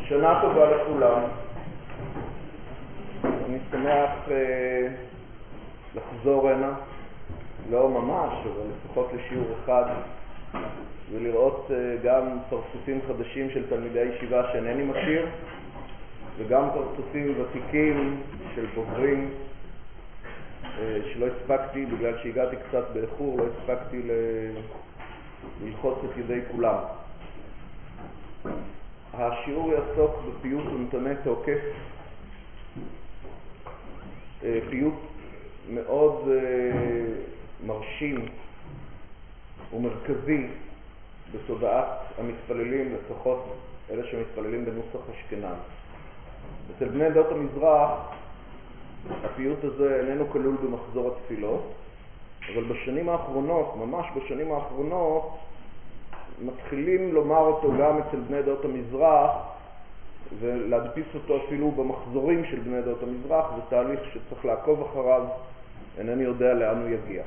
שנה טובה לכולם. אני שמח לחזור הנה, לא ממש, אבל לפחות לשיעור אחד, ולראות גם פרצופים חדשים של תלמידי ישיבה שאינני מכיר, וגם פרצופים ותיקים של בוגרים שלא הספקתי, בגלל שהגעתי קצת באיחור, לא הספקתי ללחוץ את ידי כולם. השיעור יעסוק בפיוט ונתוני תוקף, פיוט מאוד מרשים ומרכזי בתודעת המתפללים, לפחות אלה שמתפללים בנוסח אשכנז. אצל בני עדות המזרח הפיוט הזה איננו כלול במחזור התפילות, אבל בשנים האחרונות, ממש בשנים האחרונות, מתחילים לומר אותו גם אצל בני עדות המזרח ולהדפיס אותו אפילו במחזורים של בני עדות המזרח. זה תהליך שצריך לעקוב אחריו, אינני יודע לאן הוא יגיע.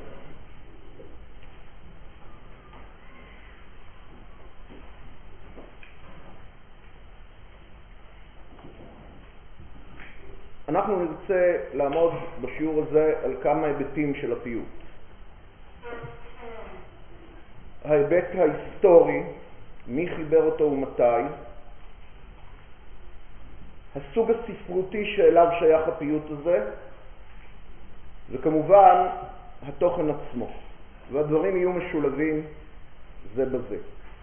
אנחנו נרצה לעמוד בשיעור הזה על כמה היבטים של הפיוט. ההיבט ההיסטורי, מי חיבר אותו ומתי, הסוג הספרותי שאליו שייך הפיוט הזה, וכמובן התוכן עצמו, והדברים יהיו משולבים זה בזה.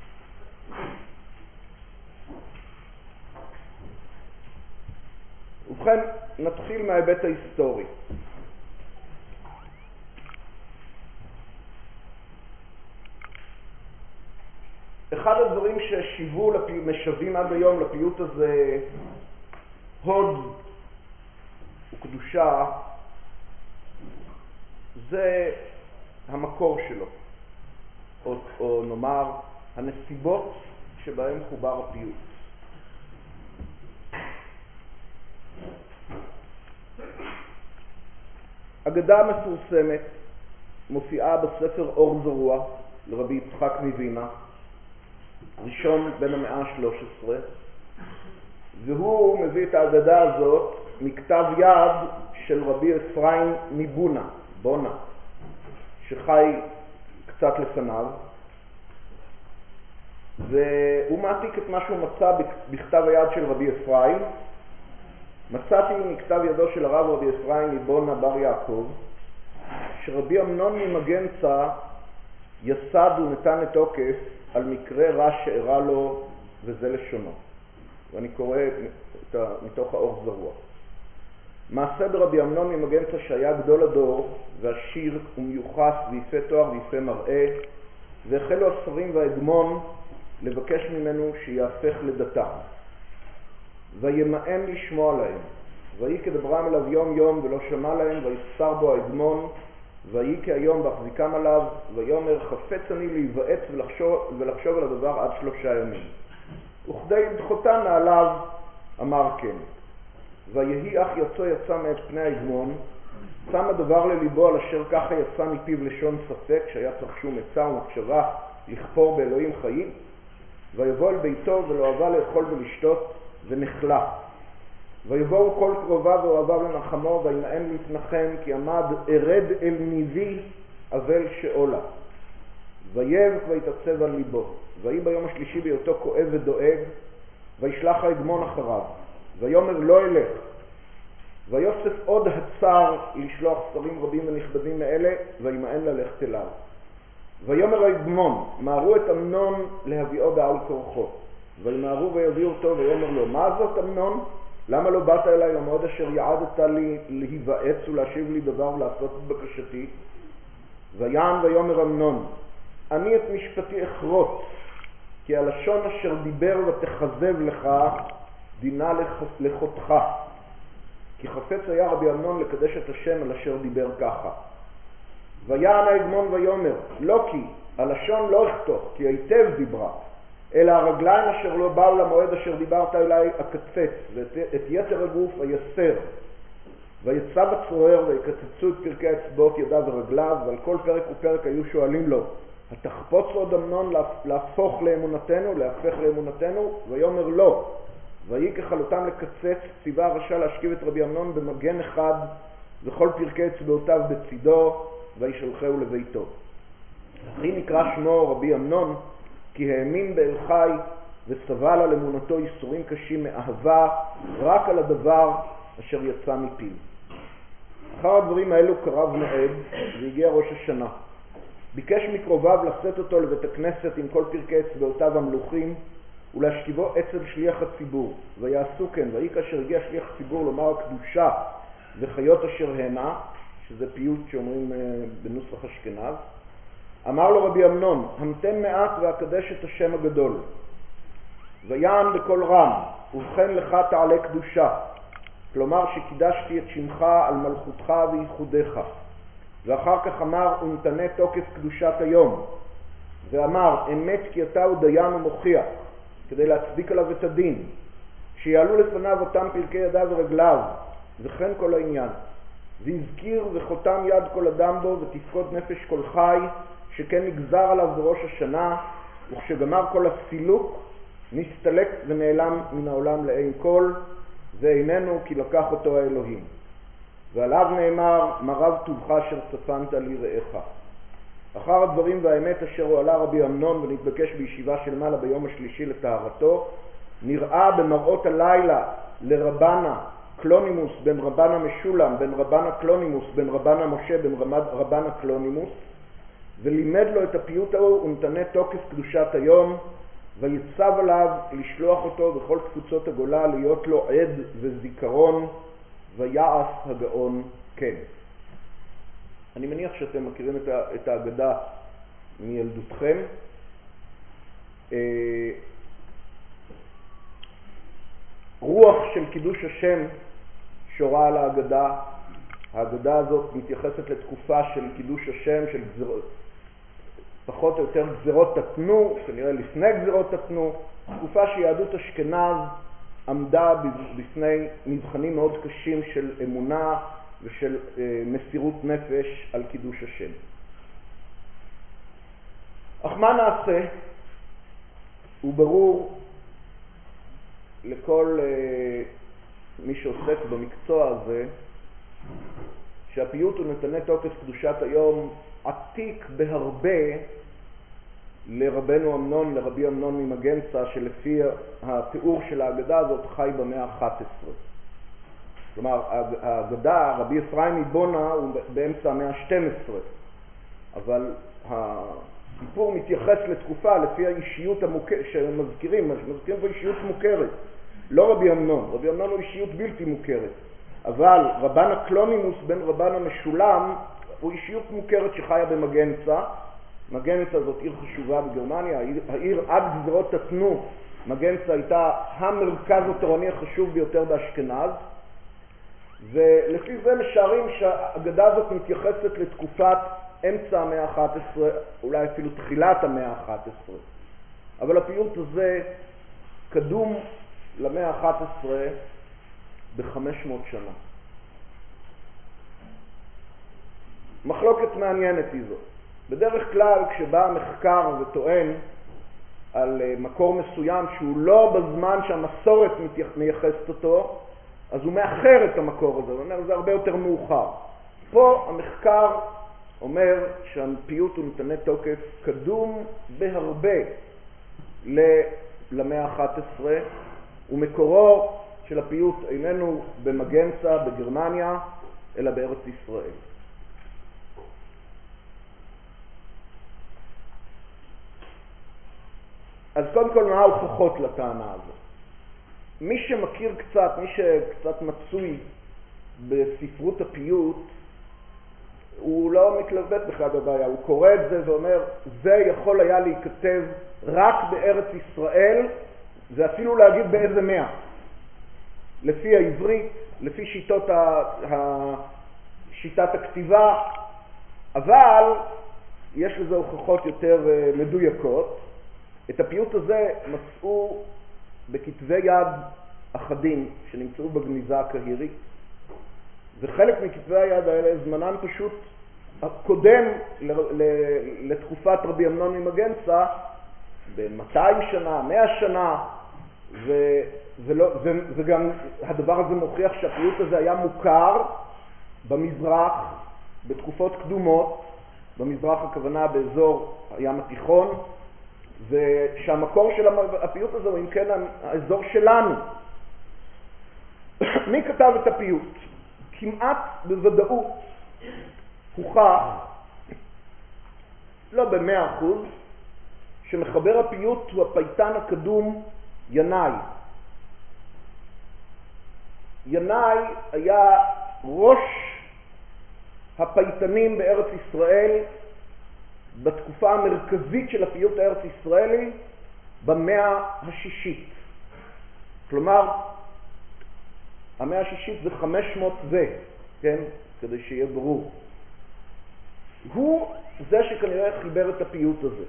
ובכן, נתחיל מההיבט ההיסטורי. אחד הדברים משווים עד היום לפיוט הזה הוד וקדושה, זה המקור שלו, או נאמר הנסיבות שבהם חובר הפיוט. אגדה מפורסמת מופיעה בספר אור זרוע לרבי יצחק מווינה, ראשון בן המאה ה-13, והוא מביא את האגדה הזאת מכתב יד של רבי אפרים מבונה, שחי קצת לפניו, והוא מעתיק את מה שהוא מצא בכתב היד של רבי אפרים. מצאתי מכתב ידו של הרב רבי אפרים מבונה בר יעקב, שרבי אמנון ממגנצה יסד ונתן את תוקף על מקרה רע שאירע לו, וזה לשונו. ואני קורא מתוך האור זרוע. מעשה ברבי אמנון ממגנצה שהיה גדול הדור ועשיר ומיוחס ויפה תואר ויפה מראה, והחלו השרים וההגמון לבקש ממנו שיהפך לדתה, וימאן לשמוע להם, ויהי כדברם אליו יום יום ולא שמע להם, ויחסר בו ההגמון, ויהי כהיום בהחזיקם עליו, ויאמר חפץ אני להיוועץ ולחשוב על הדבר עד 3 ימים. וכדי לדחותם מעליו אמר כן. ויהי אך יצא מאת פני ההגמון, שם הדבר לליבו על אשר ככה יצא מפיו לשון ספק, שהיה צריך שום עצה ומחשבה לכפור באלוהים חיים, ויבוא אל ביתו ולא אהבה לאכול ולשתות ונחלה. ויבואו כל קרוביו ואוהביו לנחמו, וימאן להתנחם, כי עמד ארד אל ניבי אבל שאולה. ויבך ויתעצב על ליבו. ויהי ביום השלישי בהיותו כואב ודואג, וישלח ההגמון אחריו, ויאמר לא אלך. ויוסף עוד הצר לשלוח שרים רבים ונכבדים מאלה, וימאן ללכת אליו. ויאמר ההגמון, מהרו את אמנון להביאו בעל כורחו. וימהרו ויביאו אותו, ויאמר לו, מה זאת אמנון? למה לא באת אליי למועד אשר יעדת לי להיוועץ ולהשיב לי דבר ולעשות את בקשתי? ויען ויאמר אמנון, אני את משפטי אחרוץ, כי הלשון אשר דיבר ותחזב לך דינה לחותך. כי חפץ היה רבי אמנון לקדש את השם על אשר דיבר ככה. ויען ההגמון ויאמר, לא כי הלשון לא אכתוך, כי היטב דיברה, אלא הרגליים אשר לא באו למועד אשר דיברת אליי אקצץ, ואת יתר הגוף היסר. ויצא בצרוער ויקצצו את פרקי האצבעות ידיו ורגליו, ועל כל פרק ופרק היו שואלים לו, התחפוץ עוד אמנון להפוך לאמונתנו, להפך לאמונתנו? ויאמר לא, ויהי ככלותם לקצץ, ציווה הרשע להשכיב את רבי אמנון במגן אחד וכל פרקי אצבעותיו בצידו, וישלחהו לביתו. לכן נקרא שמו רבי אמנון, כי האמין באל חי וסבל על אמונתו ייסורים קשים מאהבה רק על הדבר אשר יצא מפיו. אחר הדברים האלו קרב מועד והגיע ראש השנה. ביקש מקרוביו לשאת אותו לבית הכנסת עם כל פרקי אצבעותיו המלוכים ולהשכיבו אצל שליח הציבור, ויעשו כן. ויהי כאשר הגיע שליח הציבור לומר הקדושה וחיות אשר הנה, שזה פיוט שאומרים בנוסח אשכנז, אמר לו רבי אמנון, המתן מעט ואקדש את השם הגדול. ויען בקול רם, ובכן לך תעלה קדושה, כלומר שקידשתי את שמך על מלכותך וייחודך. ואחר כך אמר, ונתנה תוקף קדושת היום, ואמר, אמת כי אתה הוא דיין ומוכיח, כדי להצדיק עליו את הדין, שיעלו לפניו אותם פרקי ידיו ורגליו, וכן כל העניין. והזכיר וחותם יד כל אדם בו, ותפקוד נפש כל חי, שכן נגזר עליו בראש השנה, וכשגמר כל הסילוק, נסתלק ונעלם מן העולם לעין כל, ואיננו כי לקח אותו האלוהים. ועליו נאמר, מה רב טובך אשר צפנת לי רעך. אחר הדברים והאמת אשר הועלה רבי אמנון ונתבקש בישיבה של מעלה ביום השלישי לטהרתו, נראה במראות הלילה לרבנה קלונימוס בן רבנה משולם בן רבנה קלונימוס בן רבנה משה בן רבנה קלונימוס, ולימד לו את הפיוט ההוא ונתנה תוקף קדושת היום, ויצב עליו לשלוח אותו בכל תפוצות הגולה להיות לו עד וזיכרון, ויעש הגאון כן. אני מניח שאתם מכירים את האגדה מילדותכם. רוח של קידוש השם שורה על האגדה. האגדה הזאת מתייחסת לתקופה של קידוש השם, של גזרות, פחות או יותר גזרות תתנו, כנראה לפני גזרות תתנו, תקופה שיהדות אשכנז עמדה בפני מבחנים מאוד קשים של אמונה ושל מסירות נפש על קידוש השם. אך מה נעשה? הוא ברור לכל מי שעוסק במקצוע הזה שהפיוט ונתנה תוקף קדושת היום עתיק בהרבה לרבנו אמנון, לרבי אמנון ממגנצה, שלפי התיאור של האגדה הזאת חי במאה ה-11. כלומר, האגדה, רבי אפרים מבונה, הוא באמצע המאה ה-12, אבל הסיפור מתייחס לתקופה לפי האישיות שמזכירים פה אישיות מוכרת, לא רבי אמנון. רבי אמנון הוא אישיות בלתי מוכרת, אבל רבנה קלונימוס בן רבנה משולם הוא אישיות מוכרת שחיה במגנצה. מגנצה זאת עיר חשובה בגרמניה, העיר עד גזרות תתנו, מגנצה הייתה המרכז התורני החשוב ביותר באשכנז, ולפי זה משערים שהאגדה הזאת מתייחסת לתקופת אמצע המאה ה-11, אולי אפילו תחילת המאה ה-11. אבל הפיוט הזה קדום למאה ה-11 ב-500 שנה. מחלוקת מעניינת היא זאת. בדרך כלל כשבא המחקר וטוען על מקור מסוים שהוא לא בזמן שהמסורת מייחסת אותו, אז הוא מאחר את המקור הזה, הוא אומר זה הרבה יותר מאוחר. פה המחקר אומר שהפיוט ונתנה תוקף קדום בהרבה למאה ה-11, ומקורו של הפיוט איננו במגנצה בגרמניה, אלא בארץ ישראל. אז קודם כל מה ההוכחות לטענה הזאת? מי שמכיר קצת, מי שקצת מצוי בספרות הפיוט, הוא לא מתלבט בכלל בבעיה, הוא קורא את זה ואומר, זה יכול היה להיכתב רק בארץ ישראל, זה אפילו להגיד באיזה מאה. לפי העברית, לפי שיטת הכתיבה, אבל יש לזה הוכחות יותר מדויקות. את הפיוט הזה מצאו בכתבי יד אחדים שנמצאו בגניזה הקהירית, וחלק מכתבי היד האלה זמנם פשוט קודם לתקופת רבי אמנון ממגנצה ב-200 שנה, 100 שנה, וגם הדבר הזה מוכיח שהפיוט הזה היה מוכר במזרח בתקופות קדומות, במזרח הכוונה באזור הים התיכון, ושהמקור של הפיוט הזה הוא אם כן האזור שלנו. מי כתב את הפיוט? כמעט בוודאות הוכח, לא ב100%, שמחבר הפיוט הוא הפייטן הקדום ינאי. ינאי היה ראש הפייטנים בארץ ישראל בתקופה המרכזית של הפיוט הארץ ישראלי במאה השישית. כלומר, המאה השישית זה 500 כן? כדי שיהיה ברור. הוא זה שכנראה חיבר את הפיוט הזה.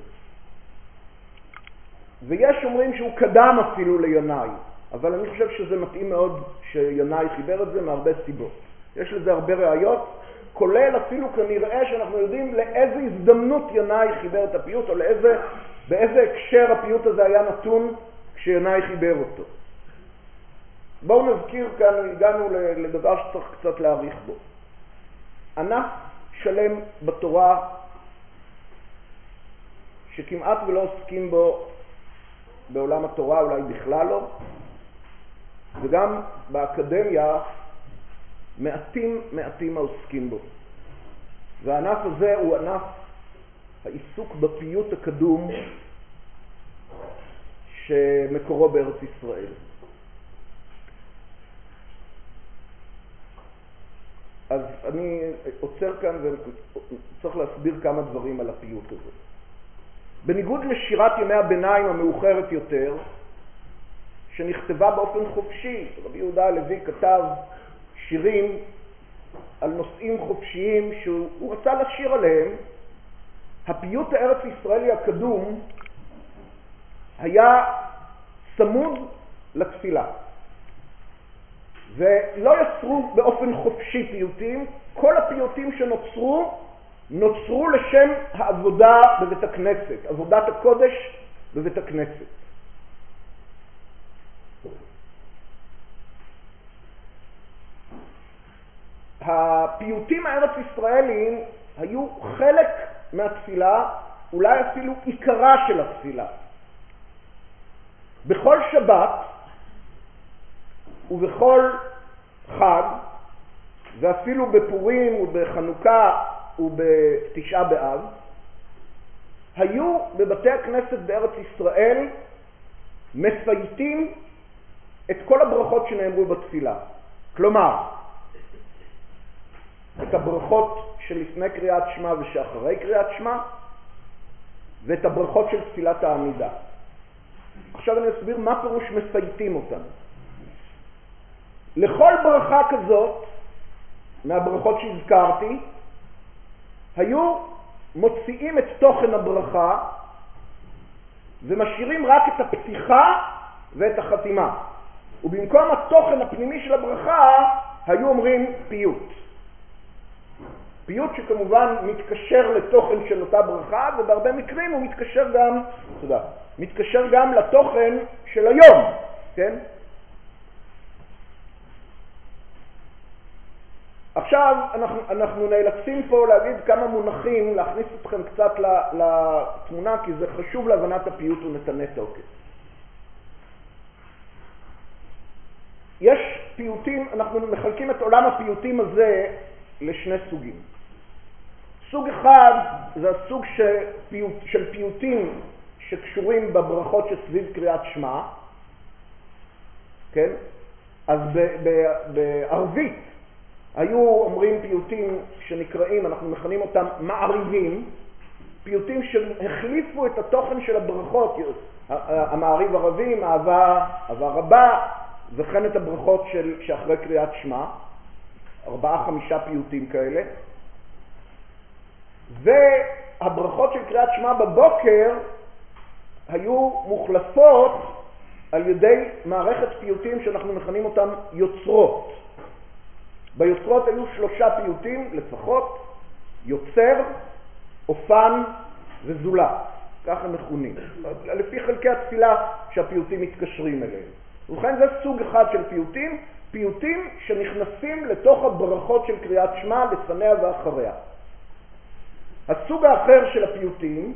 ויש אומרים שהוא קדם אפילו לינאי, אבל אני חושב שזה מתאים מאוד שינאי חיבר את זה מהרבה סיבות. יש לזה הרבה ראיות, כולל אפילו כנראה שאנחנו יודעים לאיזה הזדמנות ינאי חיבר את הפיוט, או באיזה הקשר הפיוט הזה היה נתון כשינאי חיבר אותו. בואו נזכיר כאן, הגענו לדבר שצריך קצת להאריך בו. ענף שלם בתורה שכמעט ולא עוסקים בו בעולם התורה, אולי בכלל לא, וגם באקדמיה מעטים העוסקים בו. והענף הזה הוא ענף העיסוק בפיוט הקדום שמקורו בארץ ישראל. אז אני עוצר כאן וצריך להסביר כמה דברים על הפיוט הזה. בניגוד לשירת ימי הביניים המאוחרת יותר, שנכתבה באופן חופשי, רבי יהודה הלוי כתב שירים על נושאים חופשיים שהוא רצה לשיר עליהם, הפיוט הארץ ישראלי הקדום היה צמוד לתפילה. ולא יצרו באופן חופשי פיוטים, כל הפיוטים נוצרו לשם העבודה בבית הכנסת, עבודת הקודש בבית הכנסת. הפיוטים הארץ ישראליים היו חלק מהתפילה, אולי אפילו עיקרה של התפילה. בכל שבת ובכל חג, ואפילו בפורים ובחנוכה ובתשעה באב, היו בבתי הכנסת בארץ ישראל מפייטים את כל הברכות שנאמרו בתפילה. כלומר, את הברכות שלפני קריאת שמע ושאחרי קריאת שמע, ואת הברכות של תפילת העמידה. עכשיו אני אסביר מה פירוש מפייטים אותם. לכל ברכה כזאת, מהברכות שהזכרתי, היו מוציאים את תוכן הברכה ומשאירים רק את הפתיחה ואת החתימה. ובמקום התוכן הפנימי של הברכה היו אומרים פיוט. פיוט שכמובן מתקשר לתוכן של אותה ברכה, ובהרבה מקרים הוא מתקשר גם לתוכן של היום, כן? עכשיו אנחנו נאלצים פה להגיד כמה מונחים, להכניס אתכם קצת לתמונה, כי זה חשוב להבנת הפיוט ונתנה תוקף. יש פיוטים, אנחנו מחלקים את עולם הפיוטים הזה לשני סוגים. סוג אחד זה הסוג של פיוטים שקשורים בברכות שסביב קריאת שמע, כן? אז בערבית היו אומרים פיוטים שנקראים, אנחנו מכנים אותם מעריבים, פיוטים שהחליפו את התוכן של הברכות, המעריב ערבים, אהבה רבה, וכן את הברכות שאחרי קריאת שמע, 4-5 פיוטים כאלה. והברכות של קריאת שמע בבוקר היו מוחלפות על ידי מערכת פיוטים שאנחנו מכנים אותם יוצרות. ביוצרות היו 3 פיוטים לפחות, יוצר, אופן וזולת. ככה מכונים. לפי חלקי התפילה שהפיוטים מתקשרים אליהם. ובכן זה סוג אחד של פיוטים, פיוטים שנכנסים לתוך הברכות של קריאת שמע לפניה ואחריה. הסוג האחר של הפיוטים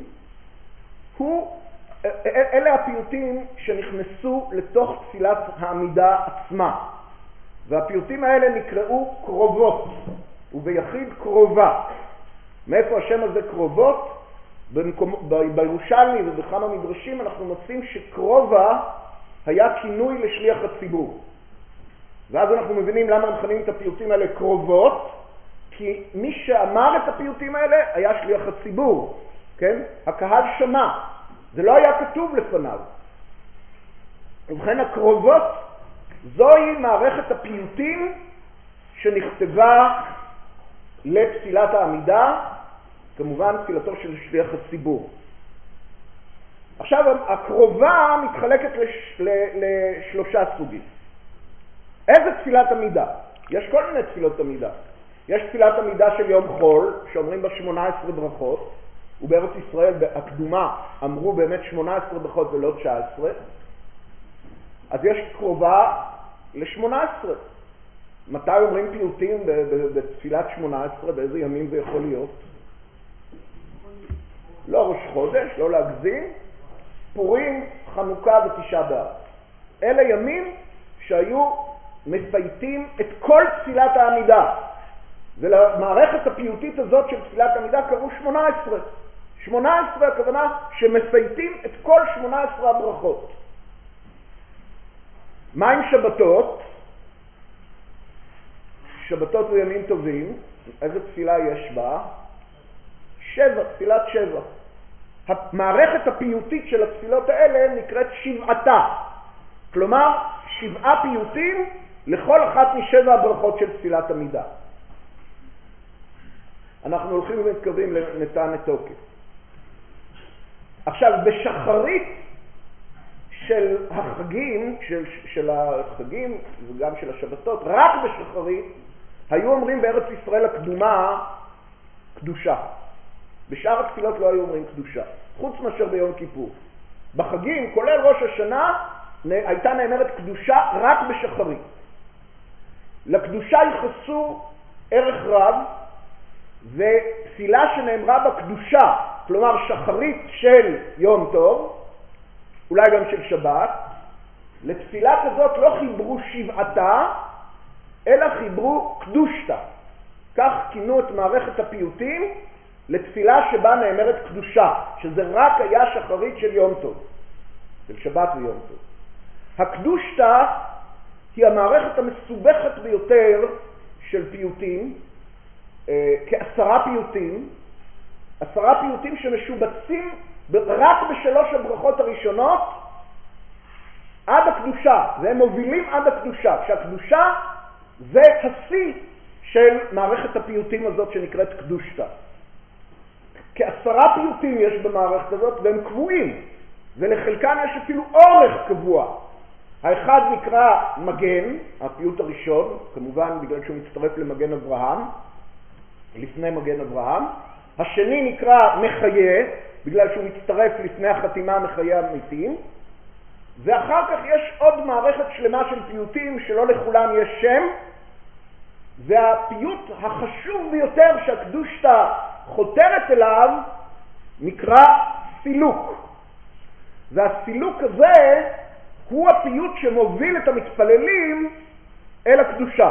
אלה הפיוטים שנכנסו לתוך תפילת העמידה עצמה, והפיוטים האלה נקראו קרובות, וביחיד קרובה. מאיפה השם הזה קרובות? בירושלמי ובכמה מדרשים אנחנו מוצאים שקרובה היה כינוי לשליח הציבור. ואז אנחנו מבינים למה מכנים את הפיוטים האלה קרובות, כי מי שאמר את הפיוטים האלה היה שליח הציבור, כן? הקהל שמע, זה לא היה כתוב לפניו. ובכן הקרובות זוהי מערכת הפיוטים שנכתבה לתפילת העמידה, כמובן תפילתו של שליח הציבור. עכשיו הקרובה מתחלקת לשלושה סוגים. איזה תפילת עמידה? יש כל מיני תפילות עמידה. יש תפילת עמידה של יום חול, שאומרים בה 18 ברכות, ובארץ ישראל הקדומה אמרו באמת 18 ברכות ולא 19. אז יש קרובה ל-18. מתי אומרים פיוטים בתפילת 18? באיזה ימים זה יכול להיות? לא ראש חודש, לא להגזים. פורים, חנוכה ותשעה באב. אלה ימים שהיו מפייטים את כל תפילת העמידה. ולמערכת הפיוטית הזאת של תפילת העמידה קראו 18. 18 הכוונה שמפייטים את כל 18 הברכות. מה עם שבתות? שבתות וימים טובים. איזה תפילה יש בה? 7, תפילת 7. המערכת הפיוטית של התפילות האלה נקראת שבעתה. כלומר, 7 פיוטים לכל אחת מ7 הברכות של תפילת עמידה. אנחנו הולכים ומתקרבים לנתן תוקף. עכשיו, בשחרית של החגים, של החגים וגם של השבתות, רק בשחרית, היו אומרים בארץ ישראל הקדומה קדושה. בשאר התפילות לא היו אומרים קדושה, חוץ מאשר ביום כיפור. בחגים, כולל ראש השנה, הייתה נאמרת קדושה רק בשחרית. לקדושה ייחסו ערך רב, ותפילה שנאמרה בקדושה, כלומר שחרית של יום טוב, אולי גם של שבת, לתפילה כזאת לא חיברו שבעתה, אלא חיברו קדושתה. כך כינו את מערכת הפיוטים לתפילה שבה נאמרת קדושה, שזה רק היה שחרית של יום טוב, של שבת ויום טוב. הקדושתה היא המערכת המסובכת ביותר של פיוטים, כ10 פיוטים, 10 פיוטים שמשובצים רק בשלוש הברכות הראשונות עד הקדושה, והם מובילים עד הקדושה, שהקדושה זה השיא של מערכת הפיוטים הזאת שנקראת קדושתה. כ10 פיוטים יש במערכת הזאת והם קבועים, ולחלקם יש אפילו אורך קבוע. האחד נקרא מגן, הפיוט הראשון, כמובן בגלל שהוא מצטרף למגן אברהם, לפני מגן אברהם. השני נקרא מחיה, בגלל שהוא מצטרף לפני החתימה מחיה המתים. ואחר כך יש עוד מערכת שלמה של פיוטים שלא לכולם יש שם, והפיוט החשוב ביותר שהקדושתה חותרת אליו נקרא סילוק. והסילוק הזה הוא הפיוט שמוביל את המתפללים אל הקדושה.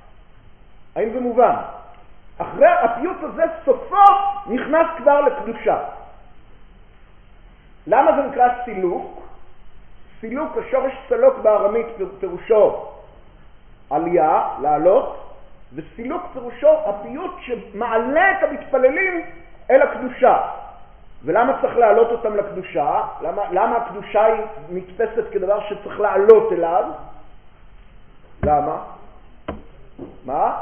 האם זה מובן? אחרי הפיוט הזה סופו נכנס כבר לקדושה. למה זה נקרא סילוק? סילוק, השורש סלוק בארמית פירושו עלייה, לעלות, וסילוק פירושו הפיוט שמעלה את המתפללים אל הקדושה. ולמה צריך להעלות אותם לקדושה? למה הקדושה היא נתפסת כדבר שצריך לעלות אליו? למה? מה?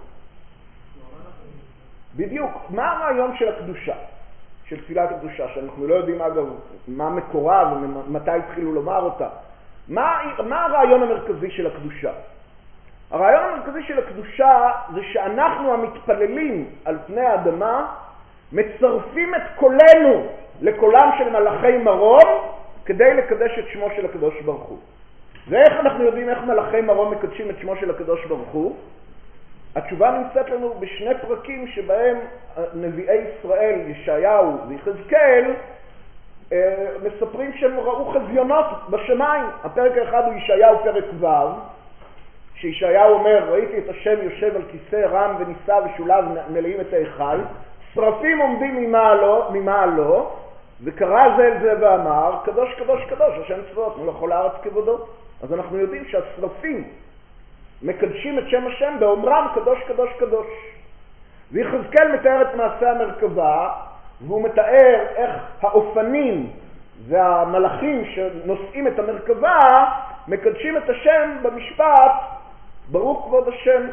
בדיוק. מה הרעיון של הקדושה? של תפילת הקדושה, שאנחנו לא יודעים אגב מה מקורה ומתי התחילו לומר אותה. מה הרעיון המרכזי של הקדושה? הרעיון המרכזי של הקדושה זה שאנחנו המתפללים על פני האדמה מצרפים את קולנו לקולם של מלאכי מרום כדי לקדש את שמו של הקדוש ברוך הוא. ואיך אנחנו יודעים איך מלאכי מרום מקדשים את שמו של הקדוש ברוך הוא? התשובה נמצאת לנו בשני פרקים שבהם נביאי ישראל, ישעיהו ויחזקאל, מספרים שהם ראו חזיונות בשמיים. הפרק האחד הוא ישעיהו פרק ו', שישעיהו אומר, ראיתי את השם יושב על כיסא רם ונישא ושולב מלאים את ההיכל, שרפים עומדים ממעלו, וקרא זה אל זה ואמר, קדוש קדוש קדוש, השם צבאות, מלך כל הארץ כבודו. אז אנחנו יודעים שהשרפים מקדשים את שם השם באומרם קדוש קדוש קדוש. ויחזקאל מתאר את מעשה המרכבה, והוא מתאר איך האופנים והמלאכים שנושאים את המרכבה מקדשים את השם במשפט ברוך כבוד השם.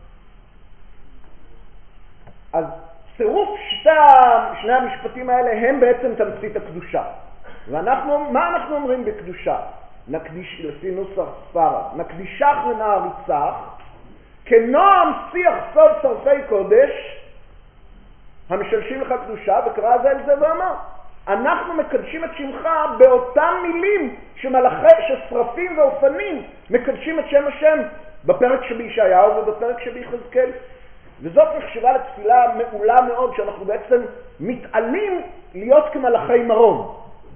אז צירוף שני המשפטים האלה הם בעצם תמצית הקדושה. מה אנחנו אומרים בקדושה? נקדיש, לפי נוסח ספרד, נקדישך ונעריצך כנועם שיח סוד שרפי קודש המשלשים לך קדושה, וקרא זה אל זה ואמר, אנחנו מקדשים את שמך באותם מילים ששרפים ואופנים מקדשים את שם השם בפרק שבישעיהו ובפרק שביחזקאל. וזאת נחשבה לתפילה מעולה מאוד, שאנחנו בעצם מתעלים להיות כמלאכי מרום.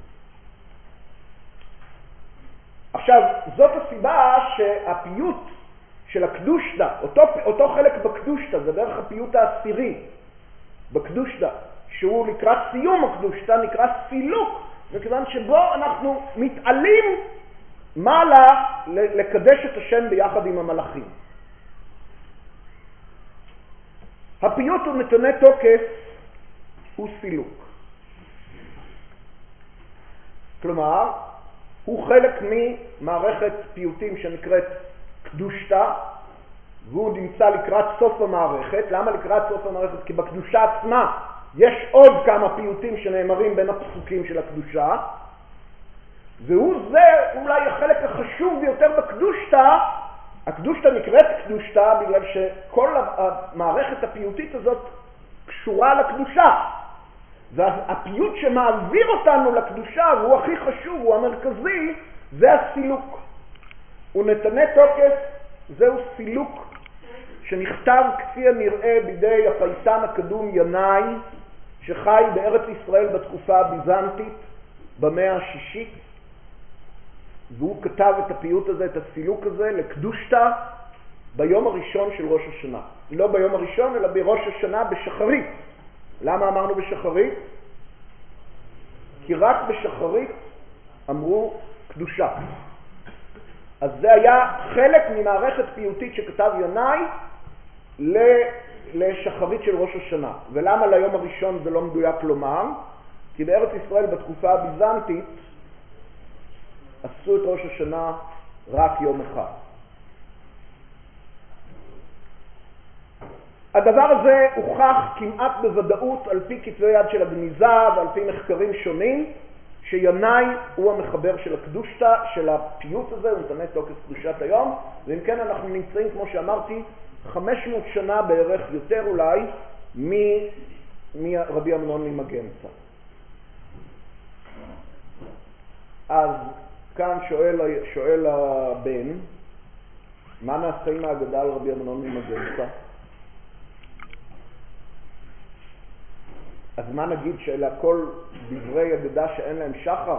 עכשיו, זאת הסיבה שהפיוט של הקדושתא, אותו חלק בקדושתא, זה דרך הפיוט העשירי בקדושתא, שהוא לקראת סיום הקדושתא, נקרא סילוק, מכיוון שבו אנחנו מתעלים מעלה לקדש את השם ביחד עם המלאכים. הפיוט הוא נתוני תוקף, הוא סילוק. כלומר, הוא חלק ממערכת פיוטים שנקראת קדושתא, והוא נמצא לקראת סוף המערכת. למה לקראת סוף המערכת? כי בקדושה עצמה יש עוד כמה פיוטים שנאמרים בין הפסוקים של הקדושה, והוא זה אולי החלק החשוב ביותר בקדושתא. הקדושתא נקראת קדושתא בגלל שכל המערכת הפיוטית הזאת קשורה לקדושה. והפיוט שמעביר אותנו לקדושה, והוא הכי חשוב, הוא המרכזי, זה הסילוק. ונתני תוקף, זהו סילוק שנכתב כפי הנראה בידי הפייטן הקדום ינאי, שחי בארץ ישראל בתקופה הביזנטית במאה השישית, והוא כתב את הפיוט הזה, את הסילוק הזה, לקדושתא ביום הראשון של ראש השנה. לא ביום הראשון, אלא בראש השנה בשחרית. למה אמרנו בשחרית? כי רק בשחרית אמרו קדושה. אז זה היה חלק ממערכת פיוטית שכתב ינאי לשחרית של ראש השנה. ולמה ליום הראשון זה לא מדויק לומר? כי בארץ ישראל בתקופה הביזנטית עשו את ראש השנה רק יום אחד. הדבר הזה הוכח כמעט בוודאות על פי כתבי יד של הגניזה ועל פי מחקרים שונים, שינאי הוא המחבר של הקדושתא, של הפיוט הזה, הוא נתנה תוקף קדושת היום. ואם כן אנחנו נמצאים, כמו שאמרתי, 500 שנה בערך, יותר אולי, מרבי אמנון ממגנצא. אז כאן שואל הבן, מה נעשה עם ההגדה על רבי אמנון ממגנצא? אז מה נגיד, שאלה כל דברי אגדה שאין להם שחר?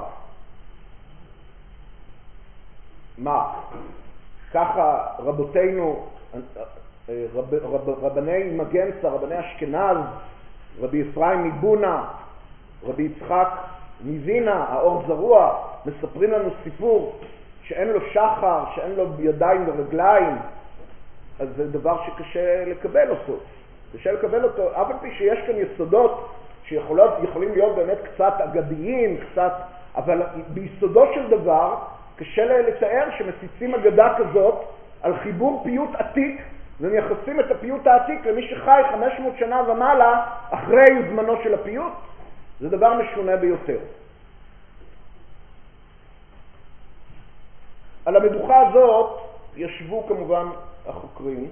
מה? ככה רבותינו, רבני מגנצא, רבני אשכנז, רבי אפרים מבונה, רבי יצחק מווינה, האור זרוע, מספרים לנו סיפור שאין לו שחר, שאין לו ידיים ורגליים. אז זה דבר שקשה לקבל אותו. קשה לקבל אותו, אף על פי שיש כאן יסודות שיכולים להיות באמת קצת אגדיים, אבל ביסודו של דבר קשה לתאר שמפיצים אגדה כזאת על חיבור פיוט עתיק, ומייחסים את הפיוט העתיק למי שחי 500 שנה ומעלה אחרי זמנו של הפיוט. זה דבר משונה ביותר. על המדוכה הזאת ישבו כמובן החוקרים,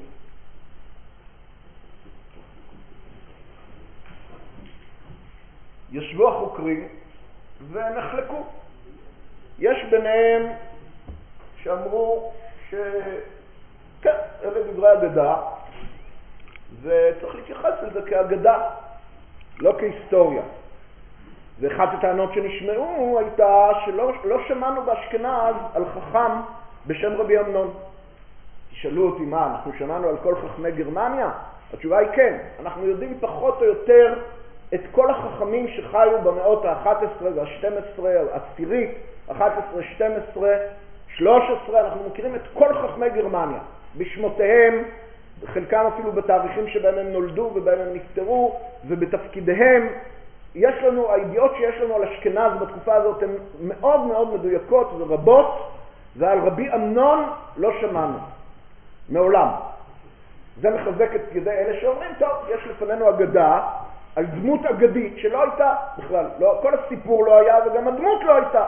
ונחלקו. יש ביניהם שאמרו כן, אלה דברי אגדה, וצריך להתייחס לזה כאגדה, לא כהיסטוריה. ואחת הטענות שנשמעו הייתה שלא שמענו באשכנז על חכם בשם רבי אמנון. תשאלו אותי מה, אנחנו שמענו על כל חכמי גרמניה? התשובה היא כן, אנחנו יודעים פחות או יותר את כל החכמים שחיו במאות ה-11 וה-12, העשירית, 11, 12, 13, אנחנו מכירים את כל חכמי גרמניה, בשמותיהם, חלקם אפילו בתאריכים שבהם הם נולדו ובהם הם נפטרו, ובתפקידיהם. יש לנו, הידיעות שיש לנו על אשכנז בתקופה הזאת הן מאוד מאוד מדויקות ורבות, ועל רבי אמנון לא שמענו, מעולם. זה מחזק את ידי אלה שאומרים, טוב, יש לפנינו אגדה, על דמות אגדית שלא הייתה בכלל, לא, כל הסיפור לא היה וגם הדמות לא הייתה.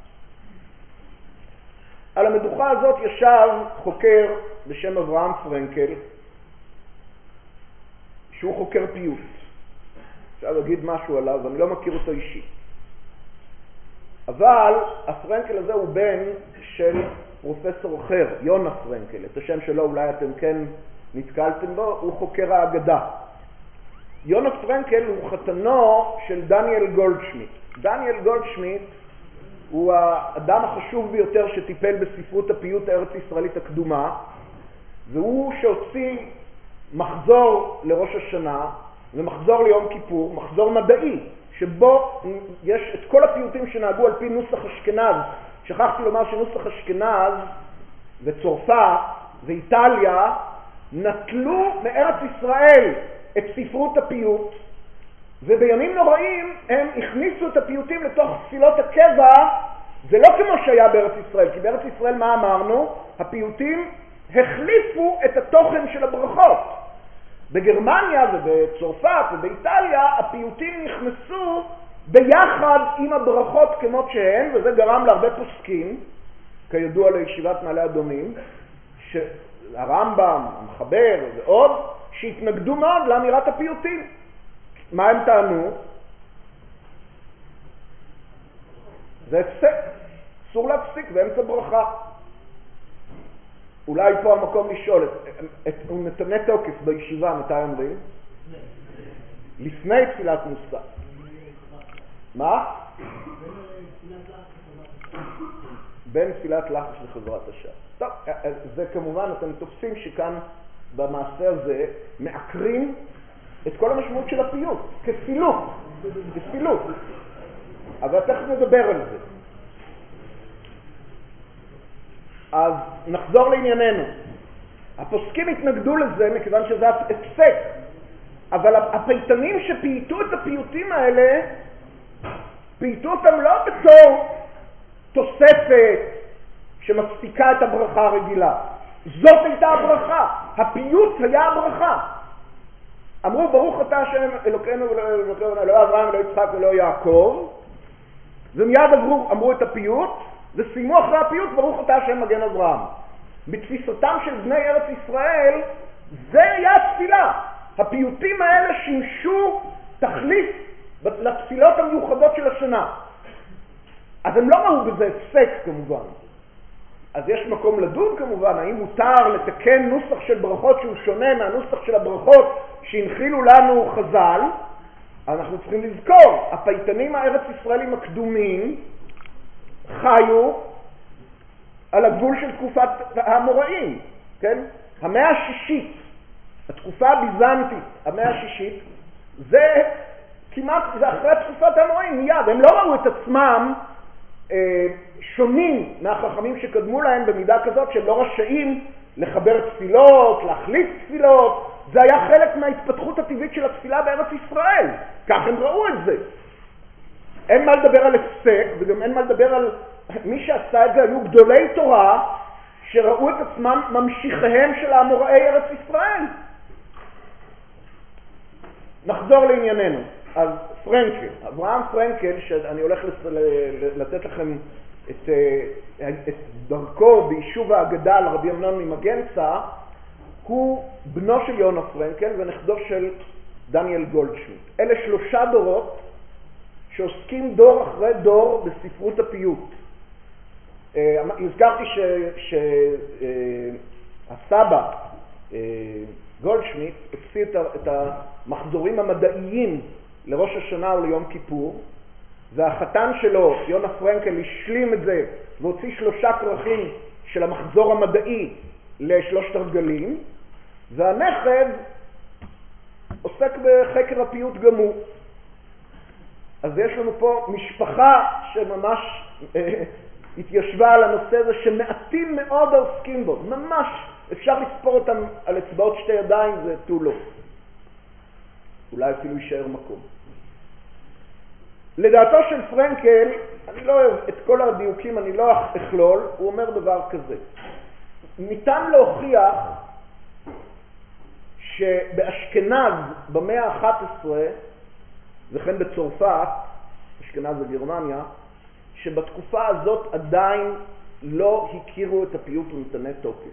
על המדוכה הזאת ישב חוקר בשם אברהם פרנקל, שהוא חוקר פיוט. עכשיו אגיד משהו עליו, אני לא מכיר אותו אישית. אבל הפרנקל הזה הוא בן של פרופסור אחר, יונה פרנקל. את השם שלו אולי אתם כן נתקלתם בו, הוא חוקר האגדה. יונה פרנקל הוא חתנו של דניאל גולדשמיט. דניאל גולדשמיט הוא האדם החשוב ביותר שטיפל בספרות הפיוט הארץ-ישראלית הקדומה, והוא שהוציא מחזור לראש השנה ומחזור ליום כיפור, מחזור מדעי, שבו יש את כל הפיוטים שנהגו על פי נוסח אשכנז. שכחתי לומר שנוסח אשכנז וצרפת ואיטליה נטלו מארץ ישראל את ספרות הפיוט, ובימים נוראים הם הכניסו את הפיוטים לתוך תפילות הקבע. זה לא כמו שהיה בארץ ישראל, כי בארץ ישראל מה אמרנו? הפיוטים החליפו את התוכן של הברכות. בגרמניה ובצרפת ובאיטליה הפיוטים נכנסו ביחד עם הברכות כמות שהן, וזה גרם להרבה פוסקים, כידוע לישיבת מעלה אדומים, הרמב"ם, המחבר ועוד, שהתנגדו מאוד לאמירת הפיוטים. מה הם טענו? זה הפסק, אסור להפסיק באמצע ברכה. אולי פה המקום לשאול, הוא נתנה תוקף בישיבה, מתי אומרים? לפני תפילת מוסף. מה? בין תפילת לחש לחזרת השעה. טוב, זה כמובן, אתם תופסים שכאן במעשה הזה מעקרים את כל המשמעות של הפיוט, כפילוג. אבל תכף נדבר על זה. אז נחזור לענייננו. הפוסקים התנגדו לזה מכיוון שזה הפסק, אבל הפייטנים שפייטו את הפיוטים האלה, פייטו אותם לא בתור תוספת שמספיקה את הברכה הרגילה. זאת הייתה הברכה, הפיוט היה הברכה. אמרו ברוך אתה השם אלוקינו לא אברהם ולא יצחק ולא יעקב, ומיד אמרו את הפיוט, וסיימו אחרי הפיוט ברוך אתה השם מגן אברהם. בתפיסתם של בני ארץ ישראל זה היה התפילה. הפיוטים האלה שימשו תחליף לתפילות המיוחדות של השנה. אז הם לא ראו בזה הפסק כמובן. אז יש מקום לדון כמובן, האם מותר לתקן נוסח של ברכות שהוא שונה מהנוסח של הברכות שהנחילו לנו חז"ל. אנחנו צריכים לזכור, הפייטנים הארץ ישראלים הקדומים חיו על הגבול של תקופת האמוראים, כן? המאה השישית, התקופה הביזנטית, המאה השישית, זה כמעט, זה אחרי תקופת האמוראים מיד. הם לא ראו את עצמם שונים מהחכמים שקדמו להם במידה כזאת שהם לא רשאים לחבר תפילות, להחליף תפילות. זה היה חלק מההתפתחות הטבעית של התפילה בארץ ישראל. כך הם ראו את זה. אין מה לדבר על הפסק, וגם אין מה לדבר על מי שעשה את זה. היו גדולי תורה שראו את עצמם ממשיכיהם של האמוראי ארץ ישראל. נחזור לענייננו. אז פרנקל, אברהם פרנקל, שאני הולך לתת לכם את דרכו ביישוב האגדה על רבי אמנון ממגנצה, הוא בנו של יונה פרנקל ונכדו של דניאל גולדשמיט. אלה 3 דורות שעוסקים דור אחרי דור בספרות הפיוט. הזכרתי שהסבא גולדשמיט הוציא את המחזורים המדעיים לראש השנה וליום כיפור, והחתן שלו, יונה פרנקל, השלים את זה והוציא 3 כרכים של המחזור המדעי לשלושת הרגלים, והנכד עוסק בחקר הפיוט גם הוא. אז יש לנו פה משפחה שממש התיישבה על הנושא הזה, שמעטים מאוד עוסקים בו, ממש אפשר לספור אותם על אצבעות 2 ידיים, זה תו לא. אולי אפילו יישאר מקום. לדעתו של פרנקל, אני לא אוהב את כל הדיוקים, אני לא אכלול, הוא אומר דבר כזה. ניתן להוכיח שבאשכנז במאה ה-11, וכן בצרפת, אשכנז וגרמניה, שבתקופה הזאת עדיין לא הכירו את הפיוט ונתני תוקף.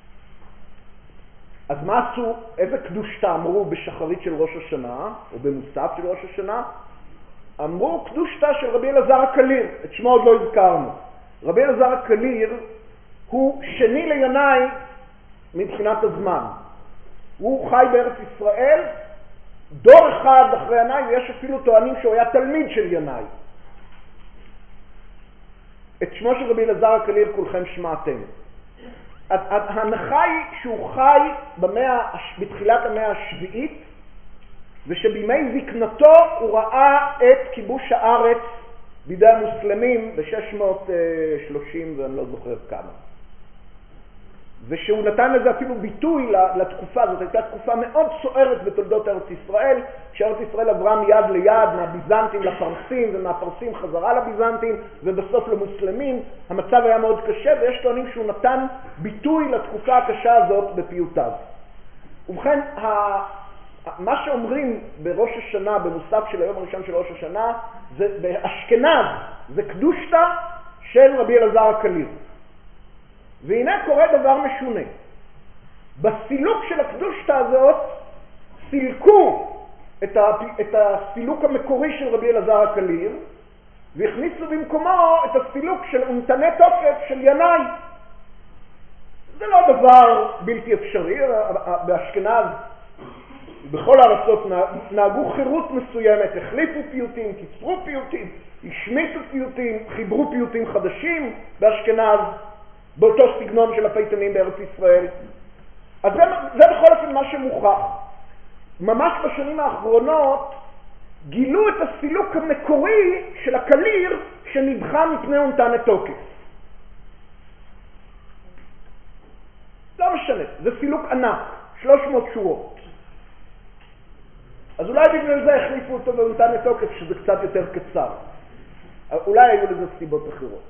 אז מה עשו? איזה קדושתה אמרו בשחרית של ראש השנה, או במוסף של ראש השנה? אמרו קדושתה של רבי אלעזר הקליר, את שמו עוד לא הזכרנו. רבי אלעזר הקליר הוא שני לינאי מבחינת הזמן. הוא חי בארץ ישראל, דור אחד אחרי ינאי, ויש אפילו טוענים שהוא היה תלמיד של ינאי. את שמו של רבי אלעזר הקליר כולכם שמעתם. ההנחה היא שהוא חי בתחילת המאה השביעית, ושבימי זקנתו הוא ראה את כיבוש הארץ בידי המוסלמים ב-630 ואני לא זוכר כמה. ושהוא נתן לזה אפילו ביטוי לתקופה הזאת. הייתה תקופה מאוד סוערת בתולדות ארץ ישראל, כשארץ ישראל עברה מיד ליד, מהביזנטים לפרסים ומהפרסים חזרה לביזנטים ובסוף למוסלמים. המצב היה מאוד קשה, ויש טוענים שהוא נתן ביטוי לתקופה הקשה הזאת בפיוטיו. ובכן, מה שאומרים בראש השנה, במוסף של היום הראשון של ראש השנה, זה באשכנז, זה קדושתה של רבי אלעזר הקליר. והנה קורה דבר משונה. בסילוק של הקדושתה הזאת סילקו את הסילוק המקורי של רבי אלעזר הקליר, והכניסו במקומו את הסילוק של נתני תוקף של ינאי. זה לא דבר בלתי אפשרי. באשכנז, בכל הארצות נהגו חירות מסוימת, החליפו פיוטים, קיצרו פיוטים, השמיטו פיוטים, חיברו פיוטים חדשים באשכנז, באותו סגנון של הפייטנים בארץ ישראל. אז זה בכל אופן מה שמוכח. ממש בשנים האחרונות גילו את הסילוק המקורי של הקליר שנדחה מפני נתני תוקף. לא משנה, זה סילוק ענק, 300 שורות. אז אולי בגלל זה החליפו אותו בנתני תוקף, שזה קצת יותר קצר. אולי היו לזה סיבות אחרות.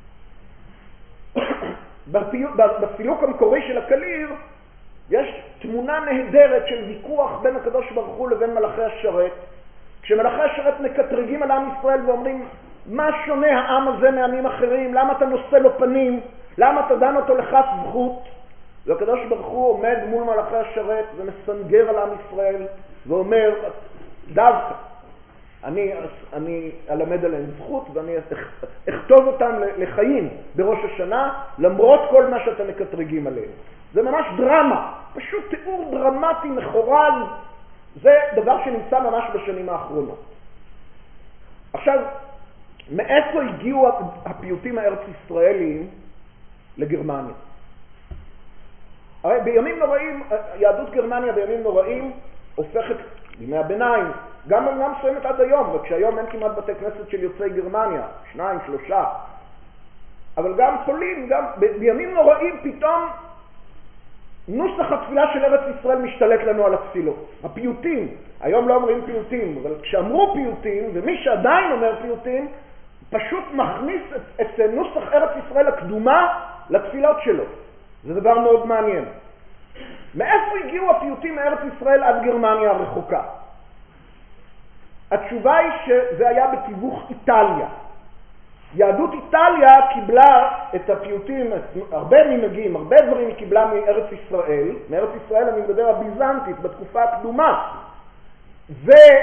בסילוק המקורי של הקליר יש תמונה נהדרת של ויכוח בין הקדוש ברוך הוא לבין מלאכי השרת. כשמלאכי השרת מקטרגים על עם ישראל ואומרים, מה שונה העם הזה מעמים אחרים? למה אתה נושא לו פנים? למה אתה דן אותו לחץ זכות? והקדוש ברוך הוא עומד מול מלאכי השרת ומסנגר על עם ישראל ואומר, דווקא אני אלמד עליהם זכות ואני אכתוב אותם לחיים בראש השנה, למרות כל מה שאתם מקטרגים עליהם. זה ממש דרמה, פשוט תיאור דרמטי מחורז. זה דבר שנמצא ממש בשנים האחרונות. עכשיו, מאיפה הגיעו הפיוטים הארץ ישראליים לגרמניה? הרי בימים נוראים, יהדות גרמניה בימים נוראים הופכת בימי הביניים, גם אמנם מסוימת עד היום, וכשהיום אין כמעט בתי כנסת של יוצאי גרמניה, 2, 3, אבל גם פולין, גם בימים נוראים פתאום נוסח התפילה של ארץ ישראל משתלט לנו על התפילות. הפיוטים, היום לא אומרים פיוטים, אבל כשאמרו פיוטים, ומי שעדיין אומר פיוטים, פשוט מכניס את נוסח ארץ ישראל הקדומה לתפילות שלו. זה דבר מאוד מעניין. מאיפה הגיעו הפיוטים מארץ ישראל עד גרמניה הרחוקה? התשובה היא שזה היה בתיווך איטליה. יהדות איטליה קיבלה את הפיוטים, הרבה מנהגים, הרבה דברים היא קיבלה מארץ ישראל. מארץ ישראל אני מדבר הביזנטית בתקופה הקדומה.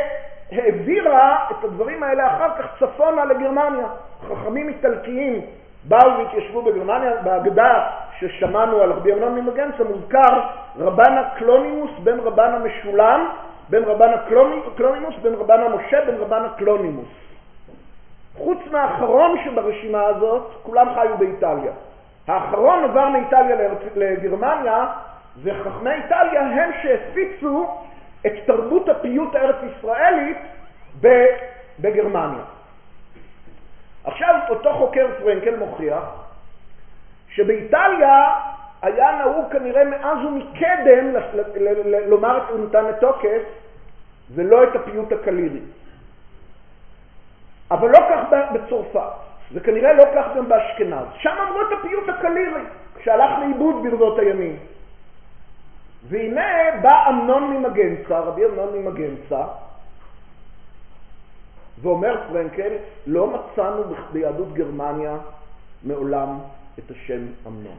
והעבירה את הדברים האלה אחר כך צפונה לגרמניה. חכמים איטלקיים באו והתיישבו בגרמניה. בהגדה ששמענו על רבי אמנון ממגנצא מוזכר רבנה קלונימוס בן רבנה משולם, בן רבנה קלונימוס, בן רבנה משה, בן רבנה קלונימוס. חוץ מהאחרון שברשימה הזאת, כולם חיו באיטליה. האחרון עבר מאיטליה לגרמניה, וחכמי איטליה הם שהפיצו את תרבות הפיוט הארץ ישראלית בגרמניה. עכשיו אותו חוקר פרנקל מוכיח שבאיטליה היה נהוג כנראה מאז ומקדם לומר את אונתן תוקף ולא את הפיוט הקלירי. אבל לא כך בצרפת, וכנראה לא כך גם באשכנז. שם אמרו את הפיוט הקלירי, כשהלך לאיבוד ברבות הימים. והנה בא אמנון ממגנצא, רבי אמנון ממגנצא, ואומר פרנקל, לא מצאנו ביהדות גרמניה מעולם את השם אמנון.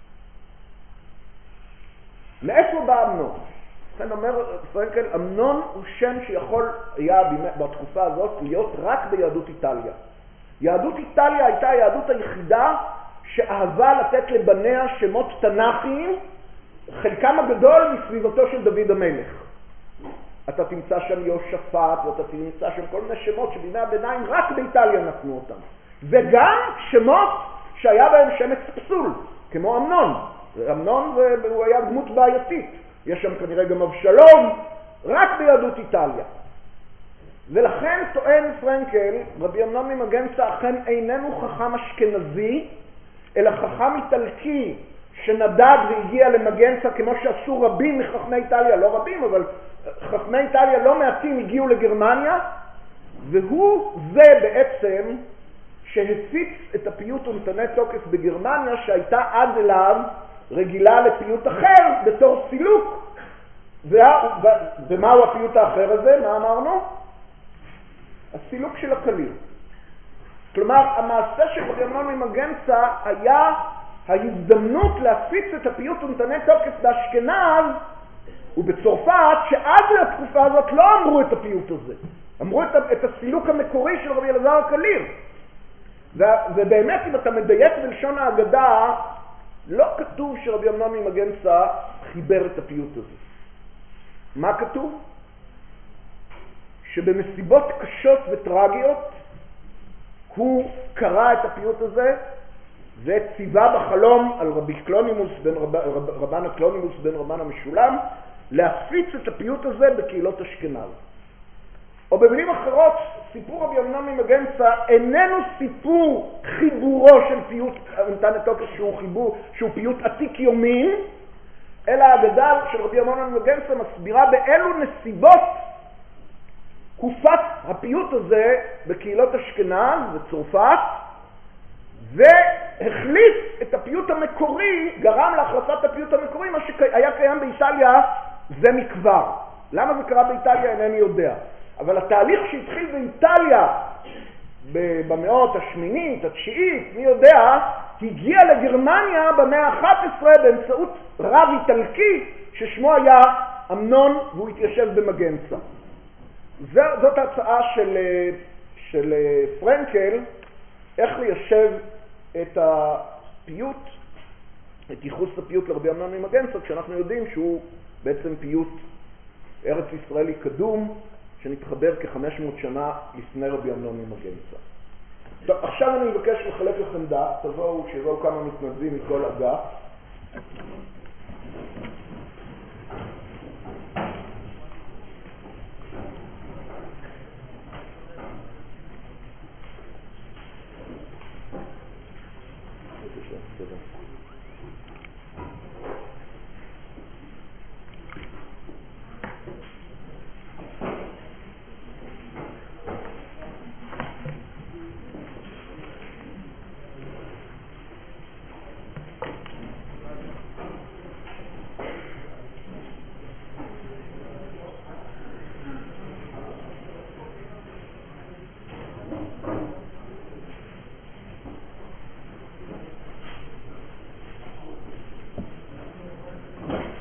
מאיפה בא אמנון? לכן אומר פרנקל, אמנון הוא שם שיכול היה בתקופה הזאת להיות רק ביהדות איטליה. יהדות איטליה הייתה היהדות היחידה שאהבה לתת לבניה שמות תנ"כיים, חלקם הגדול מסביבתו של דוד המלך. אתה תמצא שם יהושפט, ואתה תמצא שם כל מיני שמות שבימי הביניים רק באיטליה נתנו אותם. וגם שמות שהיה בהם שמץ פסול, כמו אמנון. אמנון הוא היה דמות בעייתית. יש שם כנראה גם אבשלום, רק ביהדות איטליה. ולכן טוען פרנקל, רבי אמנון ממגנצא אכן איננו חכם אשכנזי, אלא חכם איטלקי שנדד והגיע למגנצא, כמו שעשו רבים מחכמי איטליה, לא רבים, אבל חכמי איטליה לא מעטים הגיעו לגרמניה, והוא זה בעצם שהפיץ את הפיוט אונתן תוקף בגרמניה, שהייתה עד אליו רגילה לפיוט אחר בתור סילוק. ומהו הפיוט האחר הזה? מה אמרנו? הסילוק של הקליל. כלומר, המעשה של רבי אמנון ממגנצא היה ההזדמנות להפיץ את הפיוט אונתן תוקף באשכנז ובצרפת, שעד לתקופה הזאת לא אמרו את הפיוט הזה. אמרו את הסילוק המקורי של רבי אלעזר הקליר. ובאמת, אם אתה מדייק בלשון ההגדה, לא כתוב שרבי אמנון ממגנצא חיבר את הפיוט הזה. מה כתוב? שבנסיבות קשות וטרגיות הוא קרא את הפיוט הזה וציווה בחלום על רבי קלונימוס בן רבנה קלונימוס בן רבנה משולם להפיץ את הפיוט הזה בקהילות אשכנז. או במילים אחרות, סיפור רבי אמנון ממגנצא איננו סיפור חיבורו של פיוט אונתן תוקף שהוא פיוט עתיק יומין, אלא האגדה של רבי אמנון ממגנצא מסבירה באילו נסיבות הופץ הפיוט הזה בקהילות אשכנז וצרפת, והחליף את הפיוט המקורי, גרם להחלפת הפיוט המקורי, מה שהיה קיים באיטליה זה מכבר. למה זה קרה באיטליה אינני יודע. אבל התהליך שהתחיל באיטליה במאות השמינית, התשיעית, מי יודע, הגיע לגרמניה במאה ה-11 באמצעות רב איטלקי ששמו היה אמנון, והוא התיישב במגנצא. זאת ההצעה של פרנקל, איך ליישב את הפיוט, את ייחוס הפיוט לרבי אמנון ממגנצא, כשאנחנו יודעים שהוא בעצם פיוט ארץ ישראלי קדום, שנתחבר כ-500 שנה לפני רבי אמנון ממגנצא. טוב, עכשיו אני מבקש לחלק לכם דף, שיבואו כמה מתנדבים מכל אגף.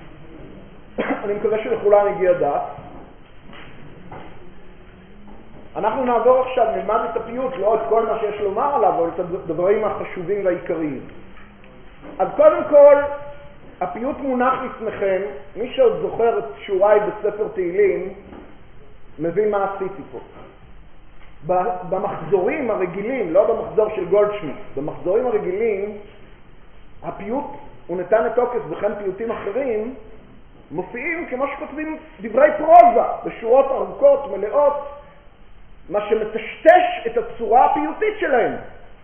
אני מקווה שלכולם הגיע דף. אנחנו נעבור עכשיו, נלמד את הפיוט, לא את כל מה שיש לומר עליו, אבל את הדברים החשובים והעיקריים. אז קודם כל, הפיוט מונח לפניכם. מי שעוד זוכר את שיעוריי בספר תהילים, מבין מה עשיתי פה. במחזורים הרגילים, לא במחזור של גולדשמיט, במחזורים הרגילים, הפיוט הוא נתן לתוקף, וכן פיוטים אחרים, מופיעים כמו שכותבים דברי פרוזה, בשורות ארוכות, מלאות, מה שמטשטש את הצורה הפיוטית שלהם.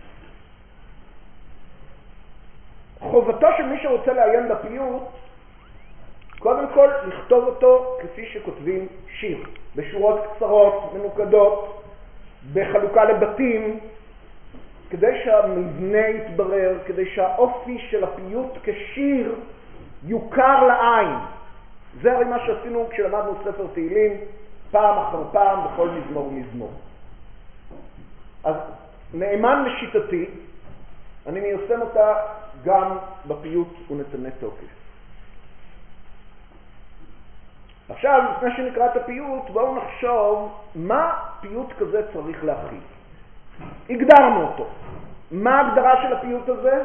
חובתו של מי שרוצה לעיין בפיוט, קודם כל לכתוב אותו כפי שכותבים שיר, בשורות קצרות, מנוקדות, בחלוקה לבתים, כדי שהמבנה יתברר, כדי שהאופי של הפיוט כשיר יוכר לעין. זה הרי מה שעשינו כשלמדנו ספר תהילים, פעם אחר פעם בכל מזמור ומזמור. אז נאמן לשיטתי, אני מיישם אותה גם בפיוט ונתנה תוקף. עכשיו, לפני שנקרא את הפיוט, בואו נחשוב מה פיוט כזה צריך להכיל. הגדרנו אותו. מה ההגדרה של הפיוט הזה?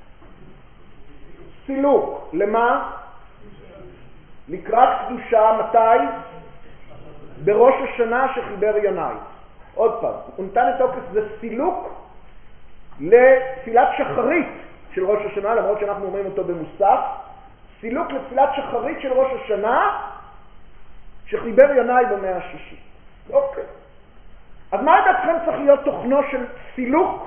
סילוק. למה? לקראת קדושה. מתי? בראש השנה שחיבר ינאי. עוד פעם, ונתן לתוקף זה סילוק לתפילת שחרית של ראש השנה, למרות שאנחנו אומרים אותו במוסף. סילוק לתפילת שחרית של ראש השנה שחיבר ינאי במאה השישית. אוקיי. אז מה לדעתכם צריך להיות תוכנו של סילוק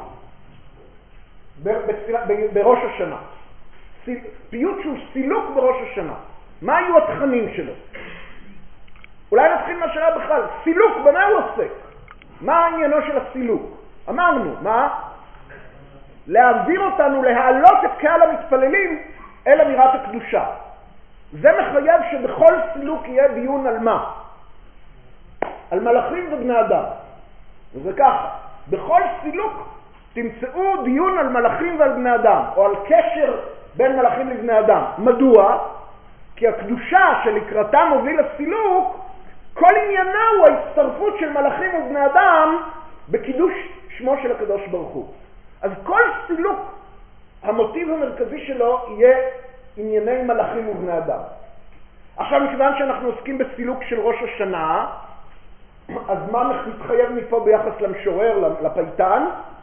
בראש השנה? פיוט שהוא סילוק בראש השנה. מה היו התכנים שלו? אולי נתחיל מהשאלה בכלל. סילוק, במה הוא עוסק? מה העניינו של הסילוק? אמרנו, מה? להעביר אותנו, להעלות את קהל המתפללים אל אמירת הקדושה. זה מחייב שבכל סילוק יהיה דיון על מה? על מלאכים ובני אדם. וזה ככה, בכל סילוק תמצאו דיון על מלאכים ועל בני אדם, או על קשר בין מלאכים לבני אדם. מדוע? כי הקדושה שלקראתה מוביל הסילוק, כל עניינה הוא ההצטרפות של מלאכים ובני אדם בקידוש שמו של הקדוש ברוך הוא. אז כל סילוק, המוטיב המרכזי שלו יהיה ענייני מלאכים ובני אדם. עכשיו, מכיוון שאנחנו עוסקים בסילוק של ראש השנה, אז מה מתחייב מפה ביחס למשורר, לפייטן?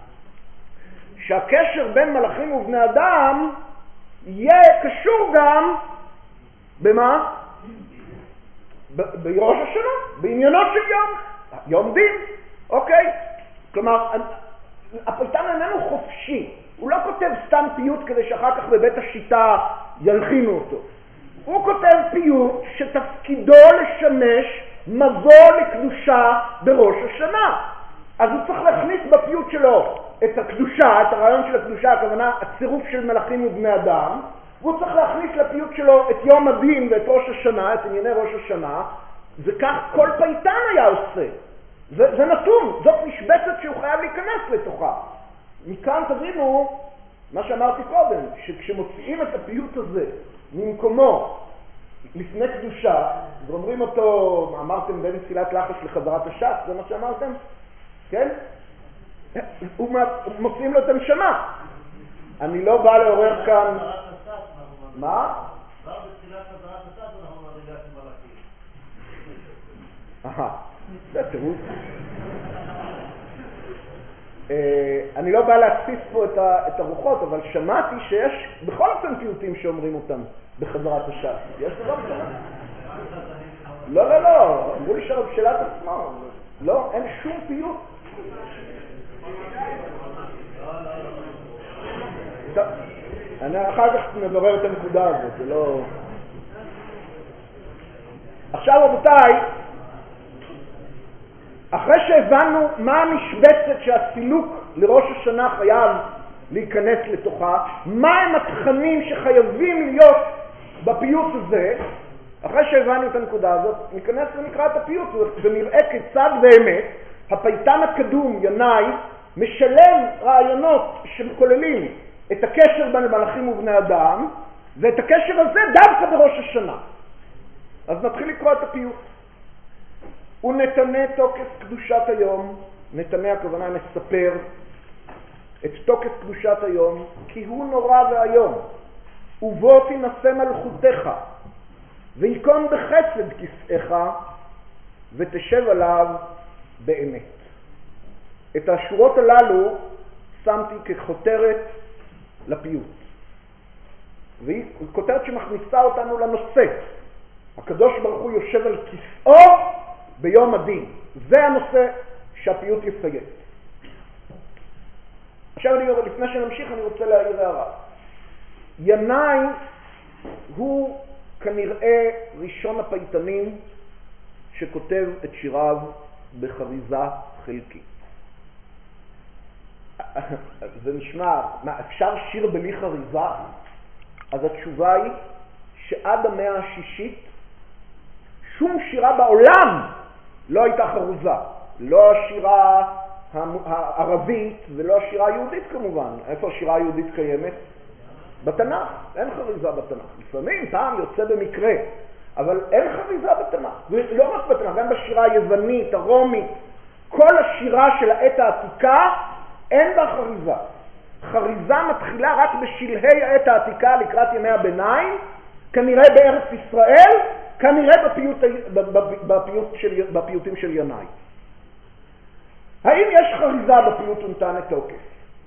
שהקשר בין מלאכים ובני אדם יהיה קשור גם במה? בראש השנה, בעניינות של יום דין. אוקיי? כלומר, הפייטן איננו חופשי. הוא לא כותב סתם פיוט כדי שאחר כך בבית השיטה ילחינו אותו. הוא כותב פיוט שתפקידו לשמש מבוא לקדושה בראש השנה. אז הוא צריך להכניס בפיוט שלו את הקדושה, את הרעיון של הקדושה, הכוונה הצירוף של מלאכים ובני אדם, והוא צריך להכניס לפיוט שלו את יום הדין ואת ראש השנה, את ענייני ראש השנה, וכך כל פייטן היה עושה. זה נתון, זאת משבצת שהוא חייב להיכנס לתוכה. מכאן תבינו מה שאמרתי קודם, שכשמוציאים את הפיוט הזה ממקומו לפני קדושה, ואומרים אותו, אמרתם בין תפילת לחש לחזרת הש"ס, זה מה שאמרתם? כן? מוציאים לו את הנשמה. אני לא בא לעורר כאן... מה? כבר בתחילת חזרת הש"ס אנחנו מדרגה של מלאכים. זה תירוץ. אני לא בא להציף פה את הרוחות, אבל שמעתי שיש בכל אופן פיוטים שאומרים אותם בחזרת הש"ס. יש דבר כזה? לא. אמרו לי שאלת עצמו. לא, אין שום פיוט. אני אחר כך נברר את הנקודה הזאת, זה לא... עכשיו רבותיי, אחרי שהבנו מה המשבצת שהסילוק לראש השנה חייב להיכנס לתוכה, מה הם התכנים שחייבים להיות בפיוט הזה, אחרי שהבנו את הנקודה הזאת, ניכנס ונקרא את הפיוט ונראה כיצד באמת הפייטן הקדום ינאי משלם רעיונות שכוללים את הקשר בין מלאכים ובני אדם, ואת הקשר הזה דווקא בראש השנה. אז נתחיל לקרוא את הפיוט. ונתנה תוקף קדושת היום, נתנה הכוונה נספר את תוקף קדושת היום, כי הוא נורא והיום, ובו תנסה מלכותך, ויקום בחסד כסאך, ותשב עליו באמת. את השורות הללו שמתי ככותרת לפיוט. והיא כותרת שמכניסה אותנו לנושא. הקדוש ברוך הוא יושב על כיסאו ביום הדין. זה הנושא שהפיוט יסיים. עכשיו לפני שנמשיך אני רוצה להעיר הערה. ינאי הוא כנראה ראשון הפייטנים שכותב את שיריו בחריזה חלקית. זה נשמע, מה, אפשר שיר בלי חריזה? אז התשובה היא שעד המאה השישית שום שירה בעולם לא הייתה חרוזה. לא השירה הערבית ולא השירה היהודית כמובן. איפה השירה היהודית קיימת? בתנ"ך. אין חריזה בתנ"ך. לפעמים פעם יוצא במקרה, אבל אין חריזה בתנ"ך. ולא רק בתנ"ך, גם בשירה היוונית, הרומית, כל השירה של העת העתיקה אין בה חריזה. חריזה מתחילה רק בשלהי העת העתיקה לקראת ימי הביניים, כנראה בארץ ישראל, כנראה בפיוטים של ינאי. האם יש חריזה בפיוט ונתנה תוקף?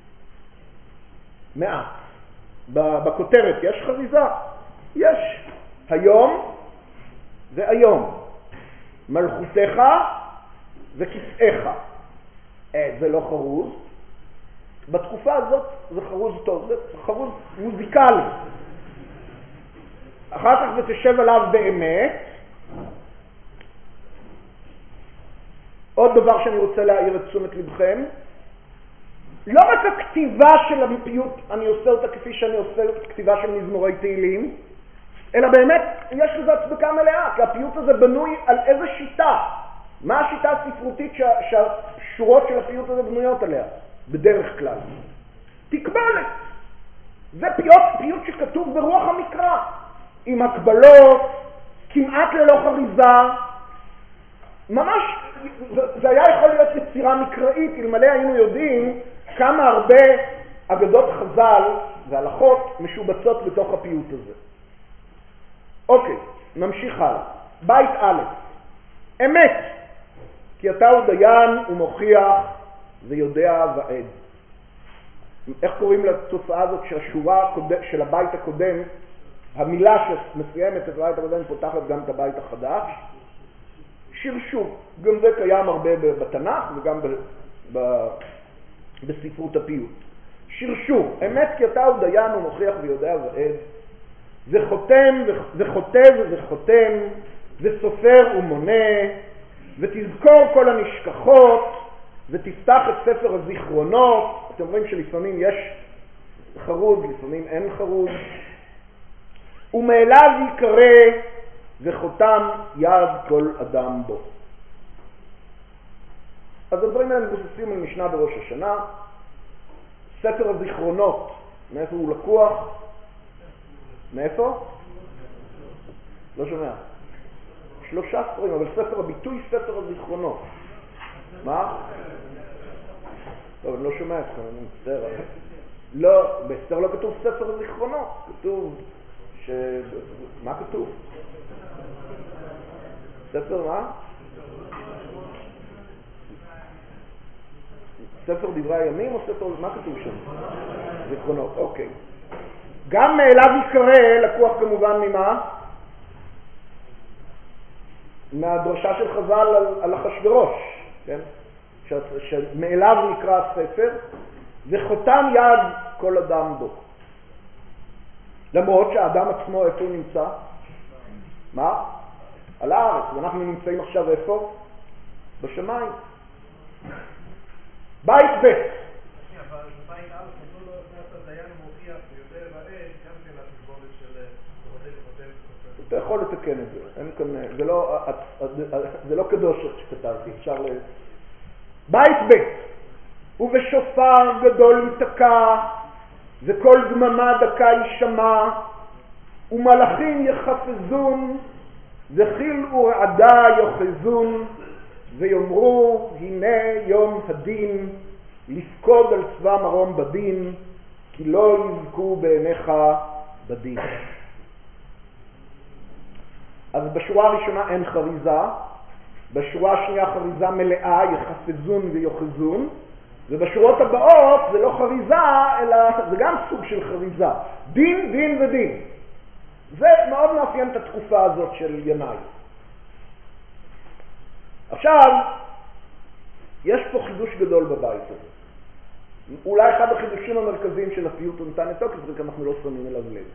מעט. בכותרת יש חריזה? יש. היום והיום. מלכותך וכסאך. זה לא חרוז. בתקופה הזאת זה חרוז טוב, זה חרוז מוזיקלי. אחר כך ותשב עליו באמת. עוד דבר שאני רוצה להעיר את תשומת לבכם, לא רק הכתיבה של הפיוט, אני עושה אותה כפי שאני עושה את כתיבה של מזמורי תהילים, אלא באמת יש לזה הצדקה מלאה, כי הפיוט הזה בנוי על איזה שיטה. מה השיטה הספרותית שהשורות של הפיוט הזה בנויות עליה? בדרך כלל. תקבלת. זה פיוט שכתוב ברוח המקרא, עם הקבלות, כמעט ללא חריזה. ממש, זה היה יכול להיות יצירה מקראית, אלמלא היינו יודעים כמה הרבה אגדות חז"ל והלכות משובצות בתוך הפיוט הזה. אוקיי, נמשיך הלאה. בית א', אמת, כי אתה הוא דיין ומוכיח ויודע ועד. איך קוראים לתופעה הזאת שהשורה של הבית הקודם, המילה שמסיימת את הבית הקודם פותחת גם את הבית החדש? שרשור. גם זה קיים הרבה בתנ"ך וגם בספרות הפיוט. שרשור. אמת כי אתה הוא דיין ומוכיח ויודע ועד. וחותם וחוטב וחותם וסופר ומונה ותזכור כל הנשכחות ותפתח את ספר הזיכרונות. אתם רואים שלפעמים יש חרוז, לפעמים אין חרוז. ומאליו יקרא וחותם יד כל אדם בו. אז הדברים האלה מבוססים על משנה בראש השנה. ספר הזיכרונות, מאיפה הוא לקוח? מאיפה? לא שומע. 3 ספרים, אבל ספר הביטוי ספר הזיכרונות. מה? טוב, אני לא שומע אתכם, אני מצטער. לא, בספר לא כתוב ספר הזיכרונות, כתוב מה כתוב? ספר מה? ספר דברי הימים או ספר, מה כתוב שם? זיכרונות, אוקיי. גם מאליו יקרא לקוח כמובן ממה? מהדרשה של חז"ל על אחשוורוש, כן? שמאליו נקרא הספר, וחותם יד כל אדם בו. למרות שהאדם עצמו איפה הוא נמצא? מה? על הארץ. ואנחנו נמצאים עכשיו איפה? בשמיים. בית ב'. אבל בית א' נתנו לו את הדיין ומוכיח ויודע ועד, גם כן התגבולת של חותם. אתה יכול לתקן את זה. אין כאן, זה לא קדוש שכתבתי, אפשר בית ב'. ובשופר גדול יתקע, וכל דממה דקה יישמע, ומלאכים יחפזון, וחיל ורעדה יוחזון, ויאמרו הנה יום הדין לפקוד על צבא מרום בדין כי לא יזכו בעיניך בדין. אז בשורה הראשונה אין חריזה, בשורה השנייה חריזה מלאה, יחפזון ויוחזון, ובשורות הבאות זה לא חריזה אלא זה גם סוג של חריזה, דין דין ודין. זה מאוד מאפיין את התקופה הזאת של ינאי. עכשיו יש פה חידוש גדול בבית הזה, אולי אחד החידושים המרכזיים של הפיוט נתן את תוקף, וכי אנחנו לא שמים אליו לב.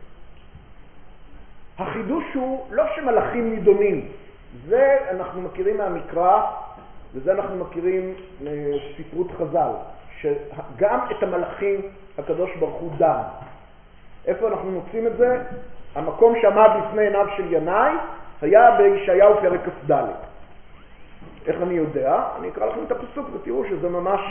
החידוש הוא לא שמלאכים נידונים, זה אנחנו מכירים מהמקרא, וזה אנחנו מכירים מספרות חז"ל, שגם את המלאכים הקדוש ברוך הוא דן. איפה אנחנו מוצאים את זה? המקום שעמד לפני עיניו של ינאי היה בישעיהו פרק כ"ד. איך אני יודע? אני אקרא לכם את הפסוק ותראו שזה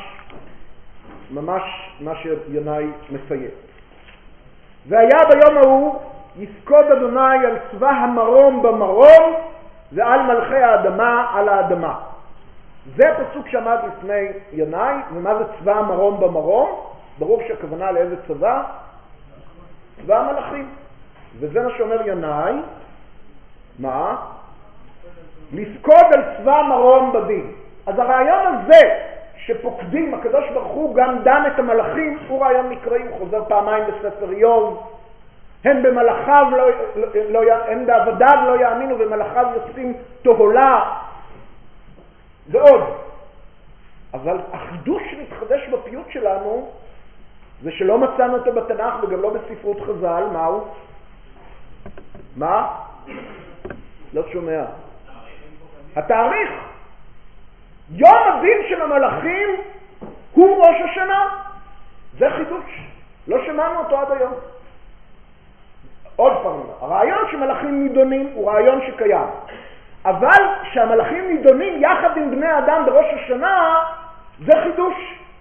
ממש מה שינאי מציין. והיה ביום ההוא יפקוד אדוני על צבא המרום במרום ועל מלכי האדמה על האדמה. זה פסוק שעמד לפני ינאי. ומה זה צבא המרום במרום? ברור שהכוונה לאיזה צבא? צבא המלאכים. וזה מה שאומר ינאי, מה? לפקוד על צבא מרום בדין. אז הרעיון הזה שפוקדים, הקדוש ברוך הוא גם דן את המלאכים, הוא רעיון מקראי, הוא חוזר פעמיים בספר איוב. הן במלאכיו הן בעבדיו לא יאמינו ומלאכיו יוצאים תהולה ועוד. אבל החידוש שמתחדש בפיוט שלנו זה שלא מצאנו אותו בתנ"ך וגם לא בספרות חז"ל. מהו? מה? לא שומע. התאריך. יום הדין של המלאכים הוא ראש השנה. זה חידוש. לא שמענו אותו עד היום. עוד פעם, הרעיון שמלאכים נידונים הוא רעיון שקיים. אבל שהמלאכים נידונים יחד עם בני אדם בראש השנה זה חידוש.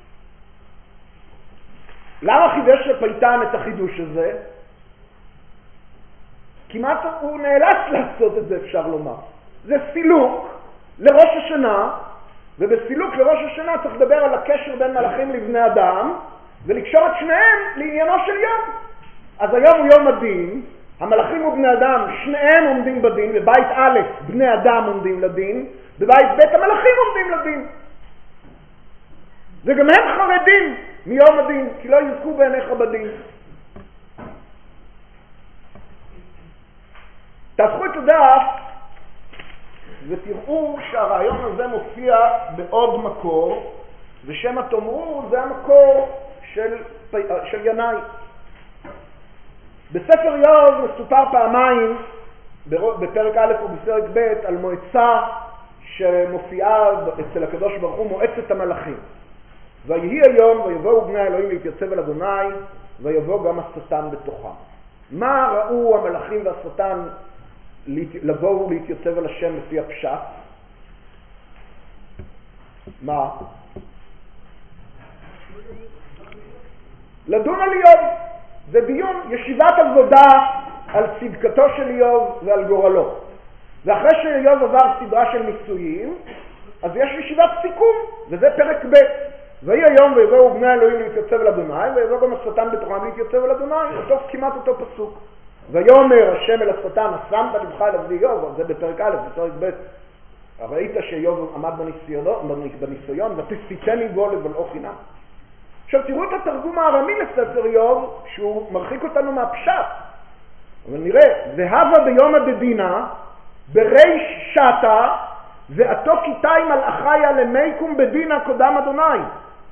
למה חידש לפייטן את החידוש הזה? כמעט הוא נאלץ לעשות את זה, אפשר לומר. זה סילוק לראש השנה, ובסילוק לראש השנה צריך לדבר על הקשר בין מלאכים לבני אדם, ולקשור את שניהם לעניינו של יום. אז היום הוא יום הדין, המלאכים ובני אדם שניהם עומדים בדין, בבית א' בני אדם עומדים לדין, בבית ב' המלאכים עומדים לדין. וגם הם חרדים מיום הדין, כי לא יזכו בעיניך בדין. תהפכו את הדף ותראו שהרעיון הזה מופיע בעוד מקור, ושם התאמרו זה המקור של ינאי. בספר איוב מסופר פעמיים, בפרק א' ובפרק ב', על מועצה שמופיעה אצל הקדוש ברוך הוא, מועצת המלאכים. ויהי היום ויבואו בני האלוהים להתייצב אל אדוני, ויבוא גם השטן בתוכם. מה ראו המלאכים והשטן לבוא ולהתייצב אל השם לפי הפשט? מה? לדון על איוב. זה דיון, ישיבת עבודה על צדקתו של איוב ועל גורלו. ואחרי שאיוב עבר סדרה של ניסויים, אז יש ישיבת סיכום, וזה פרק ב'. ויהי היום ויבואו בני האלוהים להתייצב אל אדוני, ויבוא גם השטן בתוכם להתייצב אל אדוני, כמעט אותו פסוק. ויאמר השם אל השטן, שמת לבך אל עבדי איוב, זה בפרק א', בפרק ב'. ראית שאיוב עמד בניסיון, ותסיתני בו לבלעו חינם. עכשיו תראו את התרגום הארמי לספר איוב, שהוא מרחיק אותנו מהפשט. אבל נראה, והווה ביום הדדינה, בריש שתה, ואתו כיתאי מלאכיה למיקום בדינה קודם אדוני.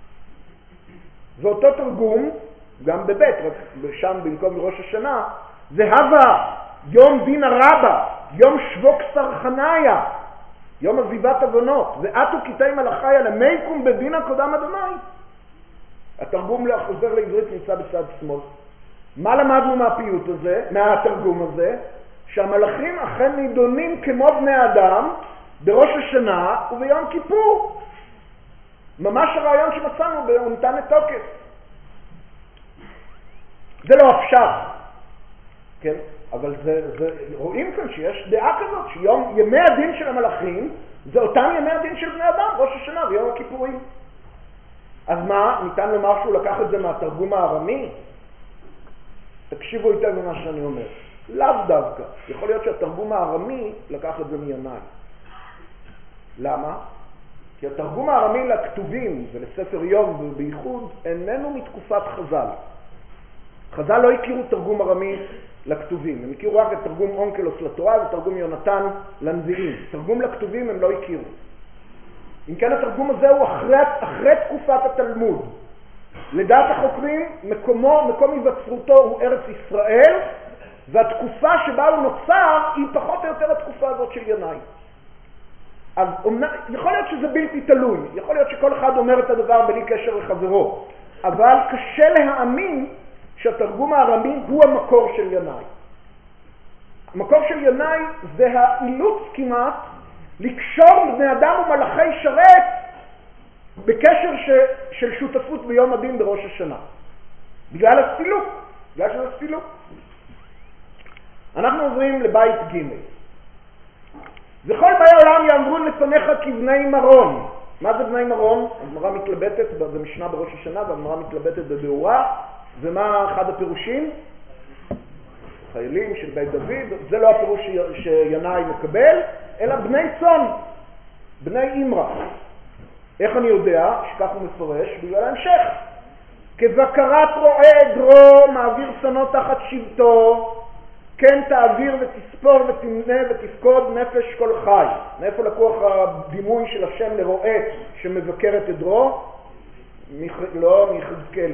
ואותו תרגום, גם בבית, רק שם במקום ראש השנה, והווה יום דין הרבה, יום שבוק סרחניה, יום עזיבת אבונות, ואתו כיתאי מלאכיה למיקום בדינה קודם אדוני. התרגום חוזר לעברית נמצא בצד שמאל. מה למדנו מהפיוט הזה, מהתרגום הזה? שהמלאכים אכן נידונים כמו בני אדם בראש השנה וביום כיפור. ממש הרעיון שמצאנו בנתן את תוקף. זה לא הפשט, כן? אבל רואים כאן שיש דעה כזאת, שימי הדין של המלאכים זה אותם ימי הדין של בני אדם, ראש השנה ויום הכיפורים. אז מה, ניתן לומר שהוא לקח את זה מהתרגום הארמי? תקשיבו היטב למה שאני אומר. לאו דווקא. יכול להיות שהתרגום הארמי לקח את זה מינאי. למה? כי התרגום הארמי לכתובים ולספר איוב ובייחוד איננו מתקופת חז"ל. חז"ל לא הכירו תרגום ארמי לכתובים, הם הכירו רק את תרגום אונקלוס לתורה ותרגום יונתן לנביאים. תרגום לכתובים הם לא הכירו. אם כן התרגום הזה הוא אחרי תקופת התלמוד. לדעת החוקרים מקום היווצרותו הוא ארץ ישראל, והתקופה שבה הוא נוצר היא פחות או יותר התקופה הזאת של ינאי. אז יכול להיות שזה בלתי תלוי, יכול להיות שכל אחד אומר את הדבר בלי קשר לחברו, אבל קשה להאמין שהתרגום הארמי הוא המקור של ינאי. המקור של ינאי זה האילוץ כמעט לקשור בני אדם ומלאכי שרת בקשר של שותפות ביום הדין בראש השנה. בגלל הסילוק, בגלל שזה סילוק. אנחנו עוברים לבית ג'. וכל באי העולם יעמדון לפניך כבני מרון. מה זה בני מרון? הגמרא מתלבטת במשנה בראש השנה והגמרא מתלבטת בביאורה. ומה אחד הפירושים? חיילים של בית דוד. זה לא הפירוש שינאי מקבל, אלא בני צאן, בני אימרה. איך אני יודע שכך הוא מפרש? בגלל ההמשך. כבקרת רועה עדרו מעביר צאנו תחת שבטו, כן תעביר ותספור ותמנה ותפקוד נפש כל חי. מאיפה לקוח הדימוי של השם לרועה שמבקר את עדרו? לא, מיחזקאל.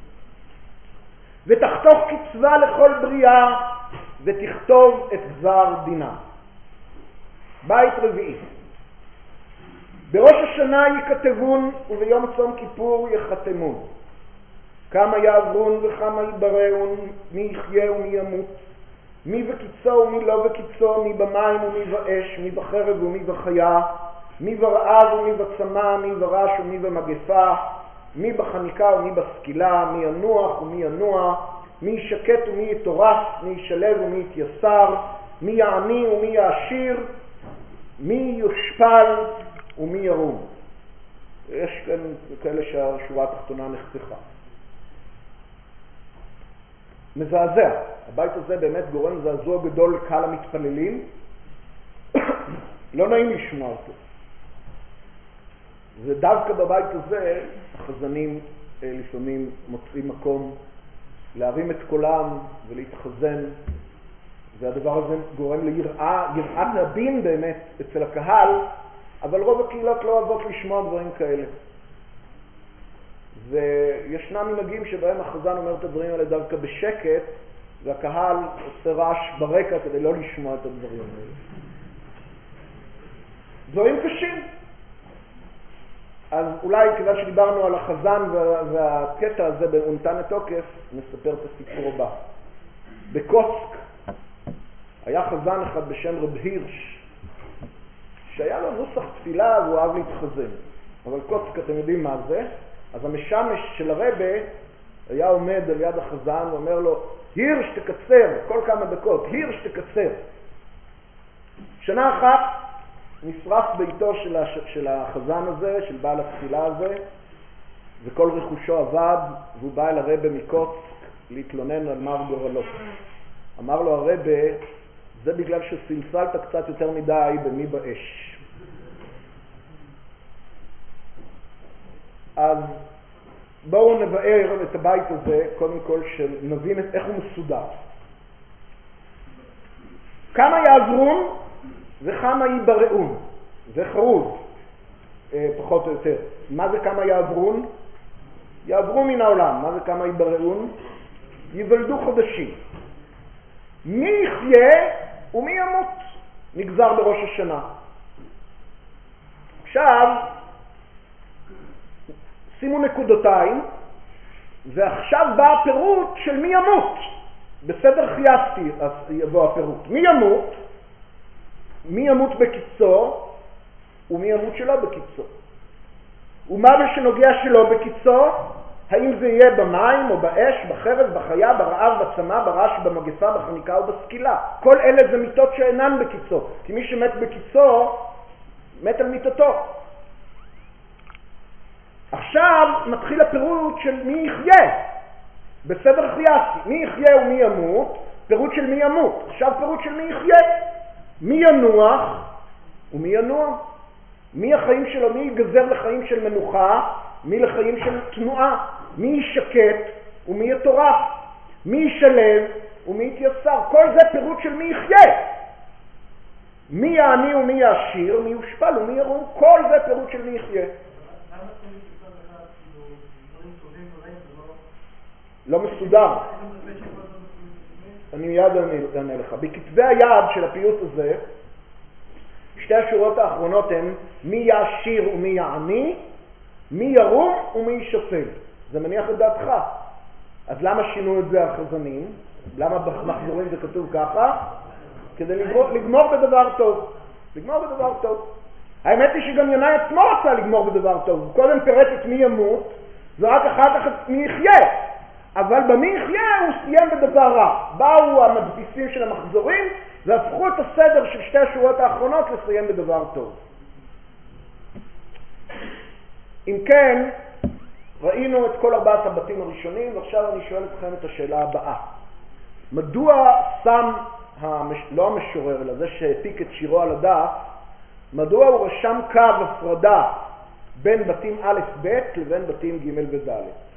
ותחתוך קצבה לכל בריאה ותכתוב את גזר דינה. בית רביעי. בראש השנה יכתבון וביום צום כיפור יחתמון. כמה יעברון וכמה יבראון, מי יחיה ומי ימות, מי בקיצו ומי לא בקיצו, מי במים ומי באש, מי בחרב ומי בחיה, מי ברעב ומי בצמא, מי ברש ומי במגפה, מי בחניקה ומי בסקילה, מי ינוח ומי ינוע, מי ישקט ומי יטורף, מי ישלב ומי יתייסר, מי יעני ומי יעשיר, מי יושפל ומי ירום. יש כאלה שהשורה התחתונה נחתכה. מזעזע. הבית הזה באמת גורם זעזוע גדול לקהל המתפללים. לא נעים לשמוע אותו. ודווקא בבית הזה החזנים לפעמים מוצאים מקום להרים את קולם ולהתחזן, והדבר הזה גורם ליראת רבים באמת אצל הקהל, אבל רוב הקהילות לא אוהבות לשמוע דברים כאלה. וישנם מנהגים שבהם החזן אומר את הדברים האלה דווקא בשקט, והקהל עושה רעש ברקע כדי לא לשמוע את הדברים האלה. דברים קשים. אז אולי כיוון שדיברנו על החזן והקטע הזה באונתן התוקף, נספר את הסיפור הבא. בקוצק היה חזן אחד בשם רב הירש, שהיה לו נוסח תפילה והוא אהב להתחזן. אבל קוצק, אתם יודעים מה זה? אז המשמש של הרבה היה עומד על יד החזן ואומר לו, הירש תקצר, כל כמה דקות, הירש תקצר. שנה אחת נשרף ביתו של החזן הזה, של בעל התפילה הזה, וכל רכושו עבד, והוא בא אל הרבה מקוצק להתלונן על מר גורלו. אמר לו הרבה, זה בגלל שסלסלת קצת יותר מדי במי באש. אז בואו נבאר את הבית הזה, קודם כל שנבין איך הוא מסודר. כמה יעברון וכמה ייבראון. זה חרוז, פחות או יותר. מה זה כמה יעברון? יעברו מן העולם. מה זה כמה ייבראון? ייוולדו חודשים. מי יחיה ומי ימות? נגזר בראש השנה. עכשיו, שימו נקודותיים, ועכשיו בא הפירוט של מי ימות. בסדר חייסתי יבוא הפירוט. מי ימות? מי ימות בקיצו ומי ימות שלא בקיצו. ומה שנוגע שלא בקיצו? האם זה יהיה במים או באש, בחרב, בחיה, ברעב, בצמא, ברש, במגפה, בחניקה או בסקילה. כל אלה זה מיתות שאינן בקיצו. כי מי שמת בקיצו מת על מיטתו. עכשיו מתחיל הפירוט של מי יחיה, בסדר חייסי, מי יחיה ומי ימות, פירוט של מי ימות. עכשיו פירוט של מי יחיה, מי ינוח ומי ינוע, מי החיים שלו, מי יגזר לחיים של מנוחה, מי לחיים של תנועה, מי ישקט ומי יטורף, מי ישלב ומי יתייסר. כל זה פירוט של מי יחיה, מי יעני ומי יעשיר, מי יושפל ומי ירום. כל זה פירוט של מי יחיה. לא מסודר. אני מיד אענה לך. בכתבי היד של הפיוט הזה, שתי השורות האחרונות הן מי יעשיר ומי יעני, מי ירום ומי ישפל. זה מניח את דעתך. אז למה שינו את זה החזנים? למה במחזורים זה כתוב ככה? כדי לגמור בדבר טוב. לגמור בדבר טוב. האמת היא שגם ינאי עצמו רצה לגמור בדבר טוב. הוא קודם פירט את מי ימות, ורק אחר כך את מי יחיה. אבל במי יחיה הוא סיים בדבר רע. באו המדפיסים של המחזורים והפכו את הסדר של שתי השורות האחרונות לסיים בדבר טוב. אם כן, ראינו את כל 4 הבתים הראשונים, ועכשיו אני שואל אתכם את השאלה הבאה. מדוע שם, לא המשורר, אלא זה שהעתיק את שירו על הדף, מדוע הוא רשם קו הפרדה בין בתים א' ב' לבין בתים ג' וד'?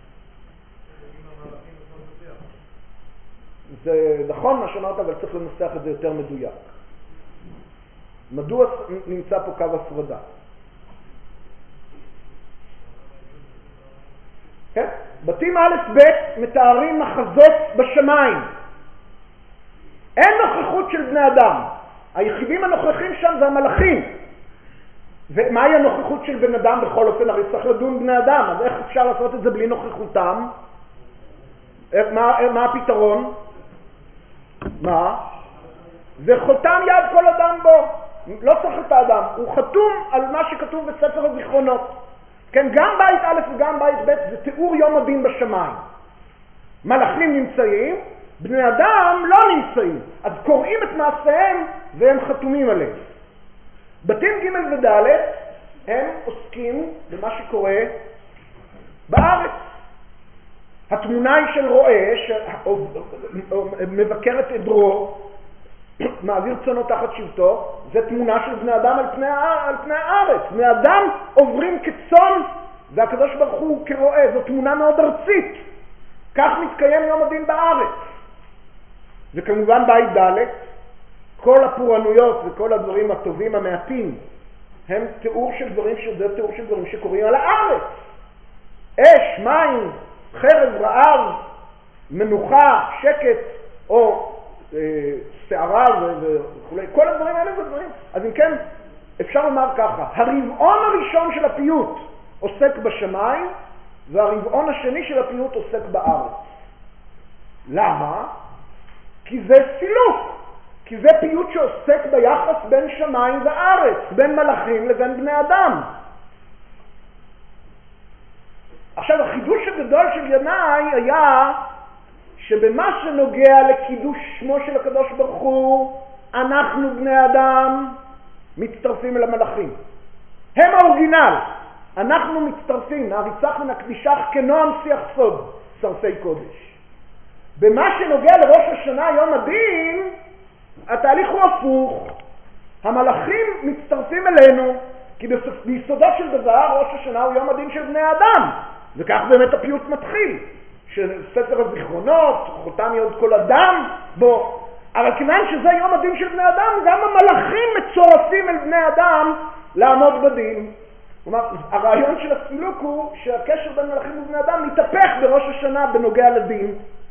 זה נכון מה שאמרת, אבל צריך לנסח את זה יותר מדויק. מדוע נמצא פה קו הפרדה? כן? בתים א' ב' מתארים מחזות בשמיים. אין נוכחות של בני אדם. היחידים הנוכחים שם זה המלאכים. ומהי הנוכחות של בן אדם בכל אופן? הרי צריך לדון בני אדם, אז איך אפשר לעשות את זה בלי נוכחותם? מה הפתרון? מה? זה חותם יד כל אדם בו. לא צריך את האדם, הוא חתום על מה שכתוב בספר הזיכרונות. כן, גם בית א' וגם בית ב' זה תיאור יום הדין בשמיים. מלאכים נמצאים, בני אדם לא נמצאים, אז קוראים את מעשיהם והם חתומים עליהם. בתים ג' וד' הם עוסקים במה שקורה בארץ. התמונה היא של רועה שמבקר את עדרו, מעביר צונו תחת שבטו. זה תמונה של בני אדם על פני הארץ. בני אדם עוברים כצאן והקדוש ברוך הוא כרועה. זו תמונה מאוד ארצית. כך מתקיים יום הדין בארץ. וכמובן בית ד', כל הפורענויות וכל הדברים הטובים המעטים הם תיאור של דברים שקורים על הארץ. אש, מים, חרב, רעב, מנוחה, שקט או שערה וכו'. כל הדברים האלה זה דברים. אז אם כן, אפשר לומר ככה, הרבעון הראשון של הפיוט עוסק בשמיים, והרבעון השני של הפיוט עוסק בארץ. למה? כי זה סילוק. כי זה פיוט שעוסק ביחס בין שמיים וארץ, בין מלאכים לבין בני אדם. עכשיו, החידוש הגדול של ינאי היה שבמה שנוגע לקידוש שמו של הקדוש ברוך הוא, אנחנו בני אדם מצטרפים אל המלאכים. הם האורגינל. אנחנו מצטרפים, נעריצך ונקדישך כנועם שיח סוד, שרפי קודש. במה שנוגע לראש השנה, יום הדין, התהליך הוא הפוך. המלאכים מצטרפים אלינו, כי ביסודו של דבר, ראש השנה הוא יום הדין של בני האדם. וכך באמת הפיוט מתחיל, שספר הזיכרונות, חותם יוד כל אדם בו. אבל כיוון שזה יום הדין של בני אדם, גם המלאכים מצורפים אל בני אדם לעמוד בדין. כלומר, הרעיון של הסילוק הוא שהקשר בין מלאכים ובני אדם מתהפך בראש השנה בנוגע לדין.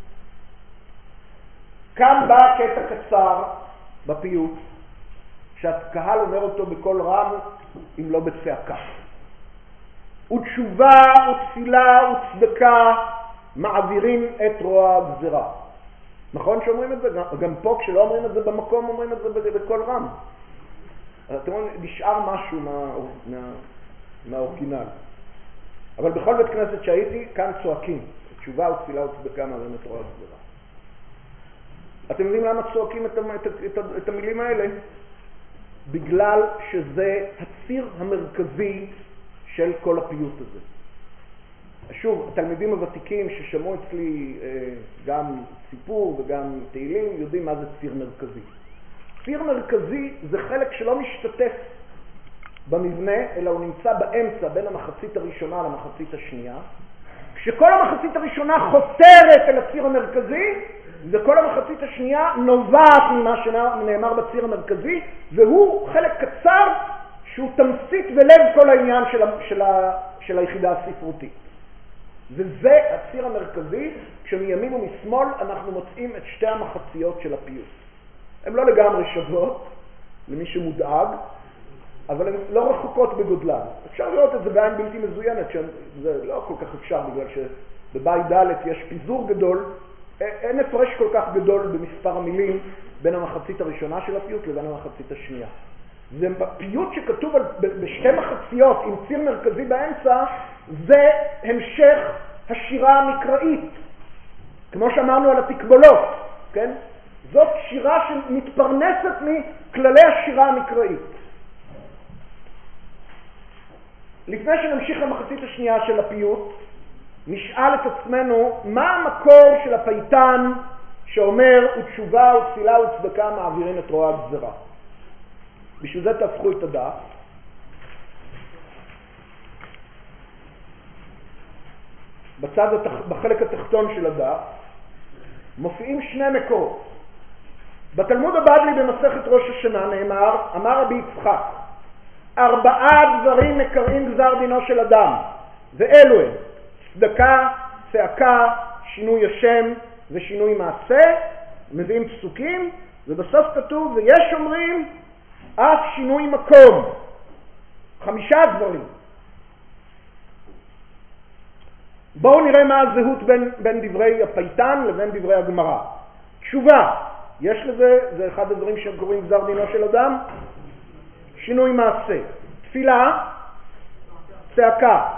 כאן בא קטע קצר בפיוט, שהקהל אומר אותו בקול רם, אם לא בצעקה. ותשובה ותפילה וצדקה מעבירים את רוע הגזרה. נכון שאומרים את זה? גם פה כשלא אומרים את זה במקום, אומרים את זה בקול רם. אתם אומרים, נשאר משהו מהאורגינל. אבל בכל בית כנסת שהייתי, כאן צועקים. תשובה ותפילה וצדקה מעבירים את רוע הגזרה. אתם יודעים למה צועקים את המילים האלה? בגלל שזה הציר המרכזי של כל הפיוט הזה. שוב, התלמידים הוותיקים ששמעו אצלי גם סיפור וגם תהילים יודעים מה זה ציר מרכזי. ציר מרכזי זה חלק שלא משתתף במבנה, אלא הוא נמצא באמצע בין המחצית הראשונה למחצית השנייה. כשכל המחצית הראשונה חותרת אל הציר המרכזי, וכל המחצית השנייה נובעת ממה שנאמר בציר המרכזי, והוא חלק קצר שהוא תמצית ולב כל העניין של היחידה הספרותית. וזה הציר המרכזי. כשמימין ומשמאל אנחנו מוצאים את שתי המחציות של הפיוט. הן לא לגמרי שוות למי שמודאג, אבל הן לא רחוקות בגודלן. אפשר לראות את זה בעין בלתי מזוינת, שזה לא כל כך אפשר בגלל שבבית ד' יש פיזור גדול, אין הפרש כל כך גדול במספר המילים בין המחצית הראשונה של הפיוט לבין המחצית השנייה. זה פיוט שכתוב בשתי מחציות עם ציר מרכזי באמצע, זה המשך השירה המקראית. כמו שאמרנו על התקבולות, כן? זאת שירה שמתפרנסת מכללי השירה המקראית. לפני שנמשיך למחצית השנייה של הפיוט, נשאל את עצמנו מה המקור של הפייטן שאומר ותשובה ותפילה וצדקה מעבירים את רוע הגזרה. בשביל זה תהפכו את הדף. בחלק התחתון של הדף מופיעים שני מקורות. בתלמוד הבבלי במסכת ראש השנה נאמר, אמר רבי יצחק, 4 דברים מקראים גזר דינו של אדם, ואלו הם צדקה, צעקה, שינוי השם ושינוי מעשה. מביאים פסוקים ובסוף כתוב ויש אומרים אף שינוי מקום. 5 דברים. בואו נראה מה הזהות בין דברי הפייטן לבין דברי הגמרא. תשובה, יש לזה, זה אחד הדברים שהם קוראים גזר דינו של אדם. שינוי מעשה, תפילה, צעקה,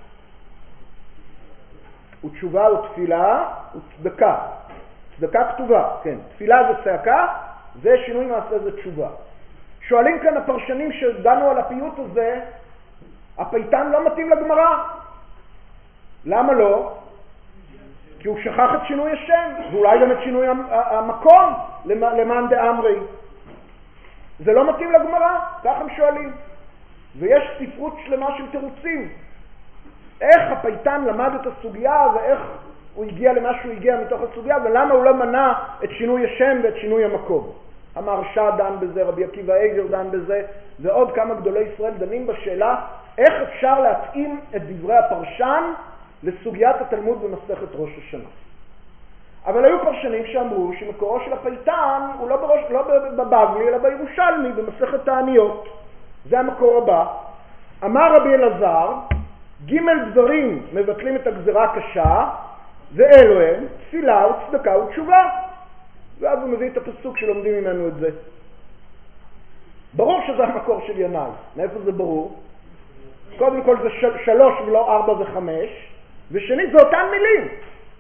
ותשובה ותפילה וצדקה. צדקה כתובה, כן. תפילה זה צעקה, זה שינוי מעשה, זה תשובה. שואלים כאן הפרשנים שדנו על הפיוט הזה, הפייטן לא מתאים לגמרא. למה לא? כי הוא שכח את שינוי השם, ואולי גם את שינוי המקום למען דאמרי. זה לא מתאים לגמרא, כך הם שואלים. ויש ספרות שלמה של תירוצים. איך הפייטן למד את הסוגיה ואיך הוא הגיע למה שהוא הגיע מתוך הסוגיה, ולמה הוא לא מנע את שינוי השם ואת שינוי המקום. המהרש"א דן בזה, רבי עקיבא איגר דן בזה, ועוד כמה גדולי ישראל דנים בשאלה איך אפשר להתאים את דברי הפרשן לסוגיית התלמוד במסכת ראש השנה. אבל היו פרשנים שאמרו שמקורו של הפייטן הוא לא בבבלי אלא בירושלמי במסכת תעניות. זה המקור הבא. אמר רבי אלעזר, ג' דברים מבטלים את הגזרה הקשה, ואלו הם תפילה וצדקה ותשובה. ואז הוא מביא את הפסוק שלומדים ממנו את זה. ברור שזה המקור של ינאי. מאיפה זה ברור? קודם כל זה 3 ולא 4 ו5, ושנית זה אותן מילים.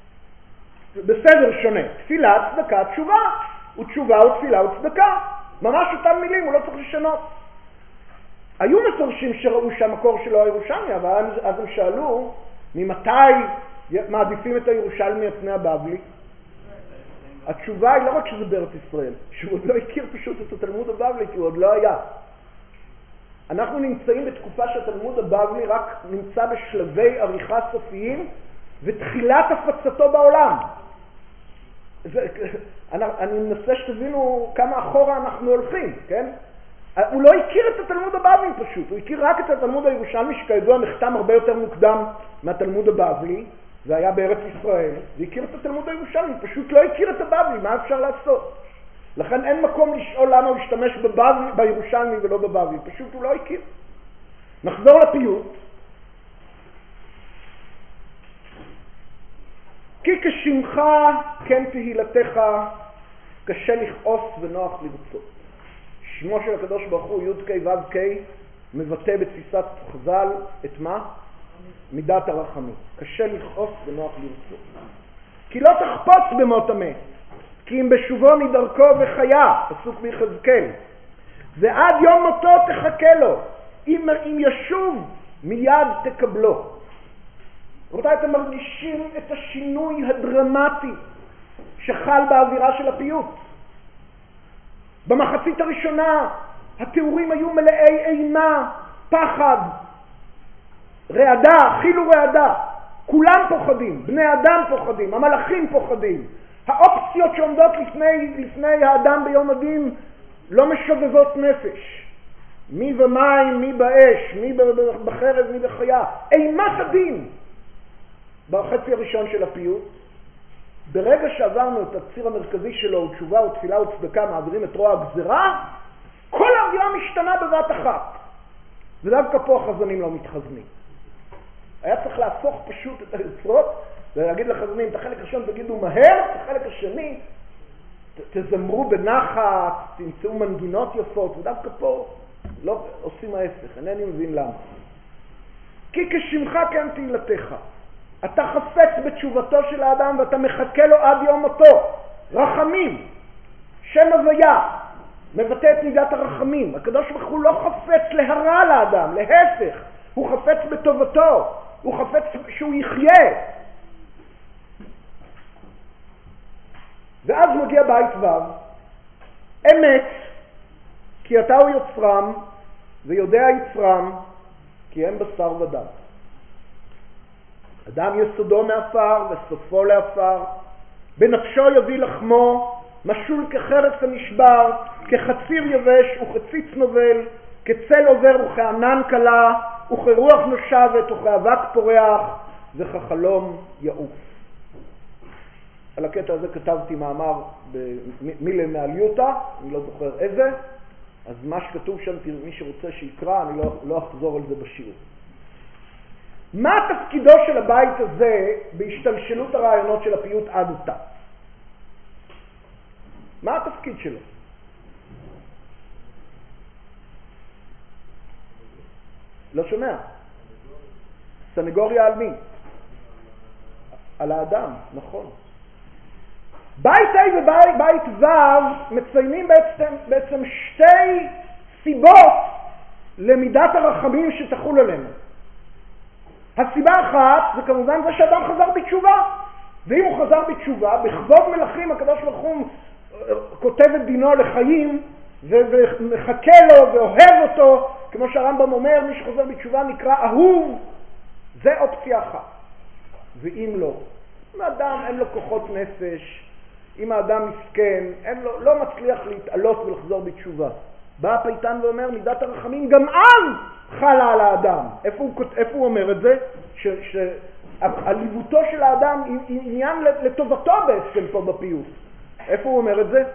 בסדר שונה. תפילה, צדקה, תשובה. ותשובה ותפילה וצדקה. ממש אותן מילים, הוא לא צריך לשנות. היו מפרשים שראו שהמקור שלו הירושלמי, אבל אז הם שאלו, ממתי מעדיפים את הירושלמי על פני הבבלי? התשובה היא לא רק שזה בארץ ישראל, שהוא עוד לא הכיר פשוט את התלמוד הבבלי, כי הוא עוד לא היה. אנחנו נמצאים בתקופה שהתלמוד הבבלי רק נמצא בשלבי עריכה סופיים, ותחילת הפצתו בעולם. אני מנסה שתבינו כמה אחורה אנחנו הולכים, כן? הוא לא הכיר את התלמוד הבבלי פשוט, הוא הכיר רק את התלמוד הירושלמי שכידוע נחתם הרבה יותר מוקדם מהתלמוד הבבלי, זה היה בארץ ישראל, והכיר את התלמוד הירושלמי, פשוט לא הכיר את הבבלי, מה אפשר לעשות? לכן אין מקום לשאול למה הוא השתמש בירושלמי ולא בבבלי, פשוט הוא לא הכיר. נחזור לפיוט. כי כשמך כן תהילתך, קשה לכעוס ונוח לרצות. שמו של הקדוש ברוך הוא י' ו' ק' מבטא בתפיסת חז"ל את מה? מידת הרחמים. קשה לכעוס ונוח לרצות. כי לא תחפוץ במות המת, כי אם בשובו מדרכו וחיה, פסוק ביחזקאל. ועד יום מותו תחכה לו. אם ישוב, מיד תקבלו. רבותיי, אתם מרגישים את השינוי הדרמטי שחל באווירה של הפיוט. במחצית הראשונה התיאורים היו מלאי אימה, פחד, רעדה, חילו רעדה. כולם פוחדים, בני אדם פוחדים, המלאכים פוחדים. האופציות שעומדות לפני האדם ביום הדין לא משובבות נפש. מי במים, מי באש, מי בחרב, מי בחיה. אימת הדין. בחצי הראשון של הפיוט, ברגע שעברנו את הציר המרכזי שלו, תשובה ותפילה וצדקה, מעבירים את רוע הגזרה, כל האווירה משתנה בבת אחת. ודווקא פה החזנים לא מתחזנים. היה צריך להפוך פשוט את היוצרות ולהגיד לחזנים, את החלק הראשון תגידו מהר, את החלק השני תזמרו בנחת, תמצאו מנגינות יפות, ודווקא פה לא עושים ההפך, אינני מבין למה. כי כשמך כן תהילתך. אתה חפץ בתשובתו של האדם ואתה מחכה לו עד יום מותו. רחמים, שם הוויה, מבטא את מידת הרחמים. הקדוש ברוך הוא לא חפץ להרע לאדם, להפך, הוא חפץ בטובתו, הוא חפץ שהוא יחיה. ואז מגיע בית ו', אמת, כי אתה הוא יוצרם, ויודע יצרם, כי הם בשר ודם. אדם יסודו מעפר וסופו לעפר, בנפשו יביא לחמו, משול כחרס הנשבר, כחציר יבש וכציץ נובל, כצל עובר וכענן קלה, וכרוח נושבת וכאבק פורח, וכחלום יעוף. על הקטע הזה כתבתי מאמר במילה מעליותה, אני לא זוכר איזה, אז מה שכתוב שם, מי שרוצה שיקרא, אני לא אחזור על זה בשיעור. מה תפקידו של הבית הזה בהשתלשלות הרעיונות של הפיוט עד עתה? מה התפקיד שלו? לא שומע. סנגוריה על מי? על האדם, נכון. בית A ובית ו' מציינים בעצם שתי סיבות למידת הרחמים שתחול עלינו. הסיבה אחת זה כמובן זה שאדם חזר בתשובה, ואם הוא חזר בתשובה, בכבוד מלכים הקדוש ברוך הוא כותב את דינו לחיים ומחכה לו ואוהב אותו, כמו שהרמב"ם אומר, מי שחוזר בתשובה נקרא אהוב. זה אופציה אחת. ואם לא, אם האדם אין לו כוחות נפש, אם האדם מסכן, לא מצליח להתעלות ולחזור בתשובה, בא הפייטן ואומר מידת הרחמים גם אז חלה על האדם. איפה הוא אומר את זה? שעליבותו של האדם היא עניין לטובתו בעצם פה בפיוט. איפה הוא אומר את זה?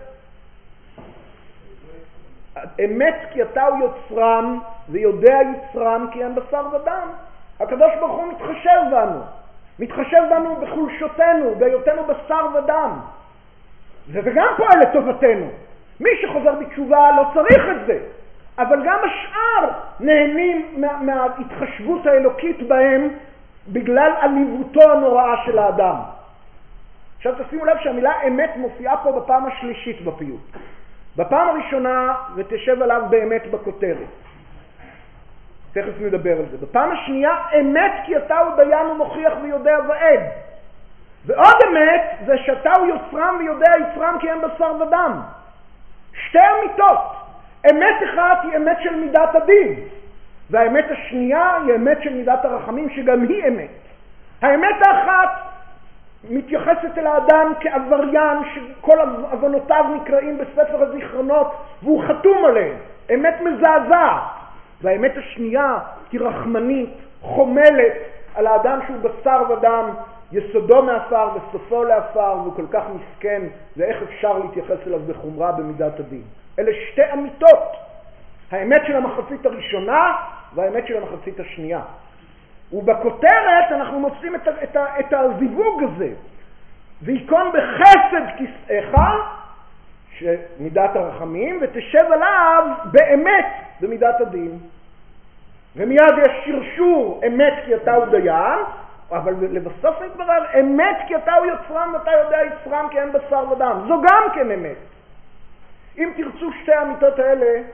אמת כי אתה הוא יוצרם ויודע יצרם כי הם בשר ודם. הקדוש ברוך הוא מתחשב בנו בחולשותנו, בהיותנו בשר ודם. וזה גם פועל לטובתנו. מי שחוזר בתשובה לא צריך את זה, אבל גם השאר נהנים מההתחשבות האלוקית בהם בגלל עליבותו הנוראה של האדם. עכשיו תשימו לב שהמילה אמת מופיעה פה בפעם השלישית בפיוט. בפעם הראשונה ותשב עליו באמת בכותרת. תכף נדבר על זה. בפעם השנייה אמת כי אתה הוא דיין ומוכיח ויודע ועד. ועוד אמת זה שאתה הוא יוצרם ויודע יצרם כי הם בשר ודם. שתי אמיתות. אמת אחת היא אמת של מידת הדין, והאמת השנייה היא אמת של מידת הרחמים שגם היא אמת. האמת האחת מתייחסת אל האדם כעבריין שכל עוונותיו נקראים בספר הזיכרונות והוא חתום עליהם. אמת מזעזעת. והאמת השנייה היא רחמנית, חומלת על האדם שהוא בשר ודם, יסודו מעפר וסופו לעפר, והוא כל כך מסכן, ואיך אפשר להתייחס אליו בחומרה במידת הדין. אלה שתי אמיתות, האמת של המחצית הראשונה והאמת של המחצית השנייה. ובכותרת אנחנו מוצאים את הזיווג הזה. ויקון בחסד כסאיך, שמידת הרחמים, ותשב עליו באמת במידת הדין. ומיד יש שרשור אמת כי אתה הוא דיין, אבל לבסוף נתברר אמת כי אתה הוא יוצרם ואתה יודע יצרם כי הם בשר ודם. זו גם כן אמת. אם תרצו שתי האמיתות האלה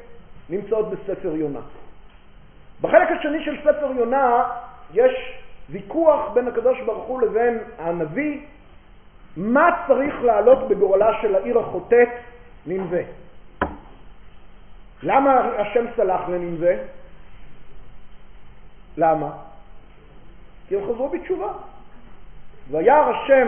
נמצאות בספר יונה. בחלק השני של ספר יונה יש ויכוח בין הקדוש ברוך הוא לבין הנביא, מה צריך לעלות בגורלה של העיר החוטאת נינווה. למה השם סלח לנינווה? למה? כי הם חזרו בתשובה. וירא השם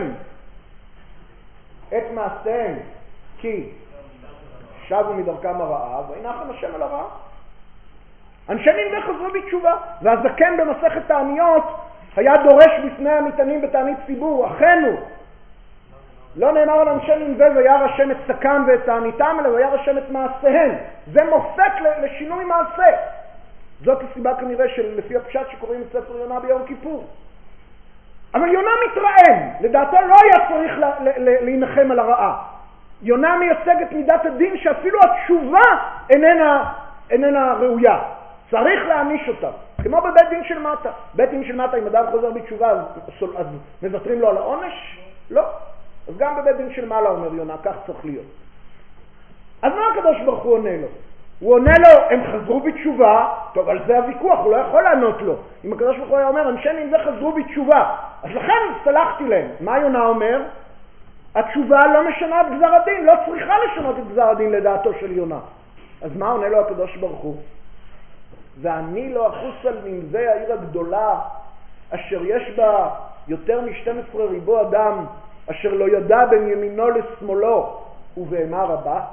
את מעשיהם כי שבו מדרכם הרעה, וינחם השם על הרעה. אנשי נינווה חזרו בתשובה, והזקן במסכת תעניות היה דורש בפני המתענים בתענית ציבור, אחינו, לא נאמר על אנשי נינווה וירא השם את צקם ואת תעניתם, אלא וירא השם את מעשיהם. זה מופת לשינוי מעשה. זאת הסיבה כנראה לפי הפשט שקוראים את ספר יונה ביום כיפור. אבל יונה מתרעם, לדעתו לא היה צריך להינחם על הרעה. יונה מייצגת מידת הדין שאפילו התשובה איננה ראויה. צריך להעניש אותה. כמו בבית דין של מטה. בית דין של מטה, אם אדם חוזר בתשובה, אז מוותרים לו על העונש? לא. אז גם בבית דין של מעלה אומר יונה, כך צריך להיות. אז מה הקדוש ברוך הוא עונה לו? הוא עונה לו, הם חזרו בתשובה, טוב, על זה הוויכוח, הוא לא יכול לענות לו. אם הקדוש ברוך הוא היה אומר, אנשי נינווה חזרו בתשובה, אז לכן סלחתי להם. מה יונה אומר? התשובה לא משנה את גזר הדין, לא צריכה לשנות את גזר הדין לדעתו של יונה. אז מה עונה לו הקדוש ברוך הוא? ואני לא אחוס על נינווה העיר הגדולה, אשר יש בה יותר מ-12 ריבו אדם, אשר לא ידע בין ימינו לשמאלו, ובהמה רבה.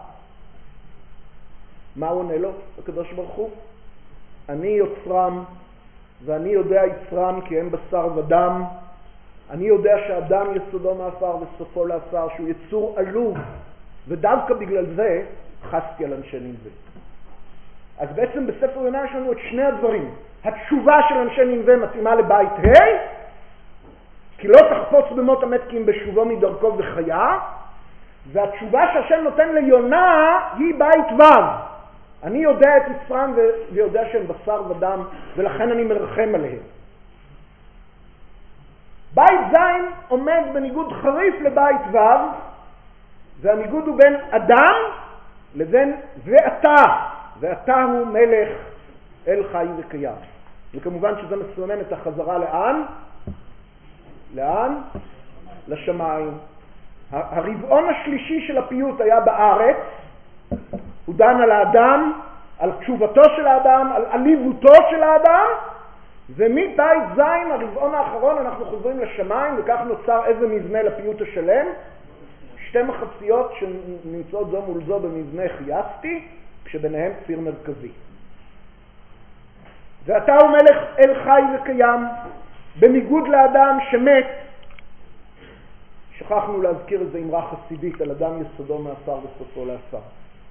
מה הוא עונה לו, הקדוש ברוך הוא? אני יוצרם, ואני יודע יצרם כי הם בשר ודם. אני יודע שאדם יסודו מעפר וסופו לעפר, שהוא יצור עלוב, ודווקא בגלל זה חסתי על אנשי נינווה. אז בעצם בספר יונה יש לנו את שני הדברים. התשובה של אנשי נינווה מתאימה לבית ה', כי לא תחפוץ במות המת כי אם בשובו מדרכו וחיה, והתשובה שהשם נותן ליונה היא בית ו'. אני יודע את יצרם ויודע שהם בשר ודם, ולכן אני מרחם עליהם. בית ז' עומד בניגוד חריף לבית ו', והניגוד הוא בין אדם לבין ואתה. ואתה הוא מלך אל חי וקיים. וכמובן שזה מסומן את החזרה לאן? לאן? לשמיים. הרבעון השלישי של הפיוט היה בארץ. הוא דן על האדם, על תשובתו של האדם, על עליבותו של האדם, ומבית ז' הרבעון האחרון אנחנו חוזרים לשמיים, וכך נוצר איזה מבנה לפיוט השלם. שתי מחציות שנמצאות זו מול זו במבנה חייסתי, כשביניהם ציר מרכזי. ואתה הוא מלך אל חי וקיים, בניגוד לאדם שמת. שכחנו להזכיר איזו אמרה חסידית על אדם יסודו מעפר וסופו לעפר.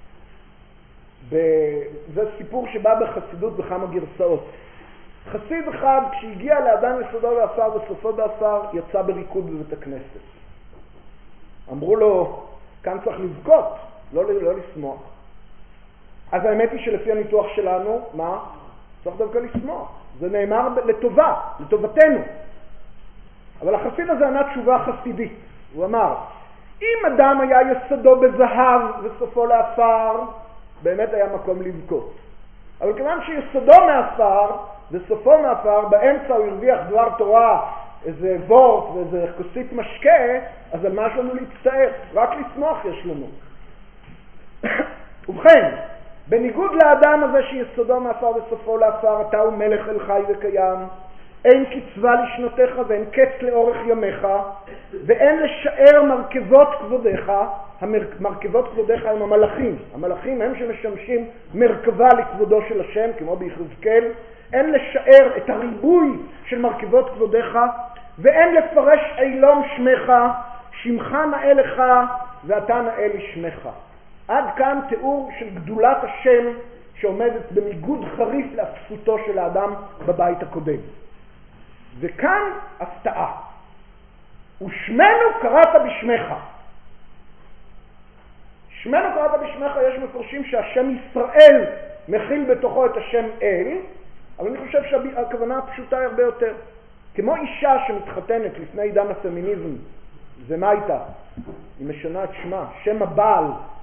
זה סיפור שבא בחסידות בכמה גרסאות. חסיד אחד, כשהגיע לאדם יסודו בעפר וסופו בעפר, יצא בריקוד בבית הכנסת. אמרו לו, כאן צריך לבכות, לא לשמוח. אז האמת היא שלפי הניתוח שלנו, מה? צריך דווקא לשמוח. זה נאמר לטובה, לטובתנו. אבל החסיד הזה ענה תשובה חסידית. הוא אמר, אם אדם היה יסודו בזהב וסופו לעפר, באמת היה מקום לבכות. אבל כיוון שיסודו מעפר וסופו מעפר, באמצע הוא הרוויח דבר תורה, איזה וורט ואיזה כוסית משקה, אז על מה יש לנו להצטער? רק לשמוח יש לנו. ובכן, בניגוד לאדם הזה שיסודו מעפר וסופו לעפר, אתה הוא מלך אל חי וקיים, אין קצבה לשנותיך ואין קץ לאורך ימיך, ואין לשער מרכבות כבודיך. מרכבות כבודיך הם המלאכים. המלאכים הם שמשמשים מרכבה לכבודו של השם, כמו ביחזקאל. אין לשער את הריבוי של מרכבות כבודיך, ואין לפרש אילום שמך, שמך נאה לך ואתה נאה לשמך. עד כאן תיאור של גדולת השם שעומדת בניגוד חריף לאפסותו של האדם בבית הקודם. וכאן הפתעה. ושמנו קראת בשמך. שמנו קראת בשמך, יש מפרשים שהשם ישראל מכיל בתוכו את השם אל, אבל אני חושב שהכוונה הפשוטה היא הרבה יותר. כמו אישה שמתחתנת לפני עידן הפמיניזם, זה מה הייתה? היא משנה את שמה. שם הבעל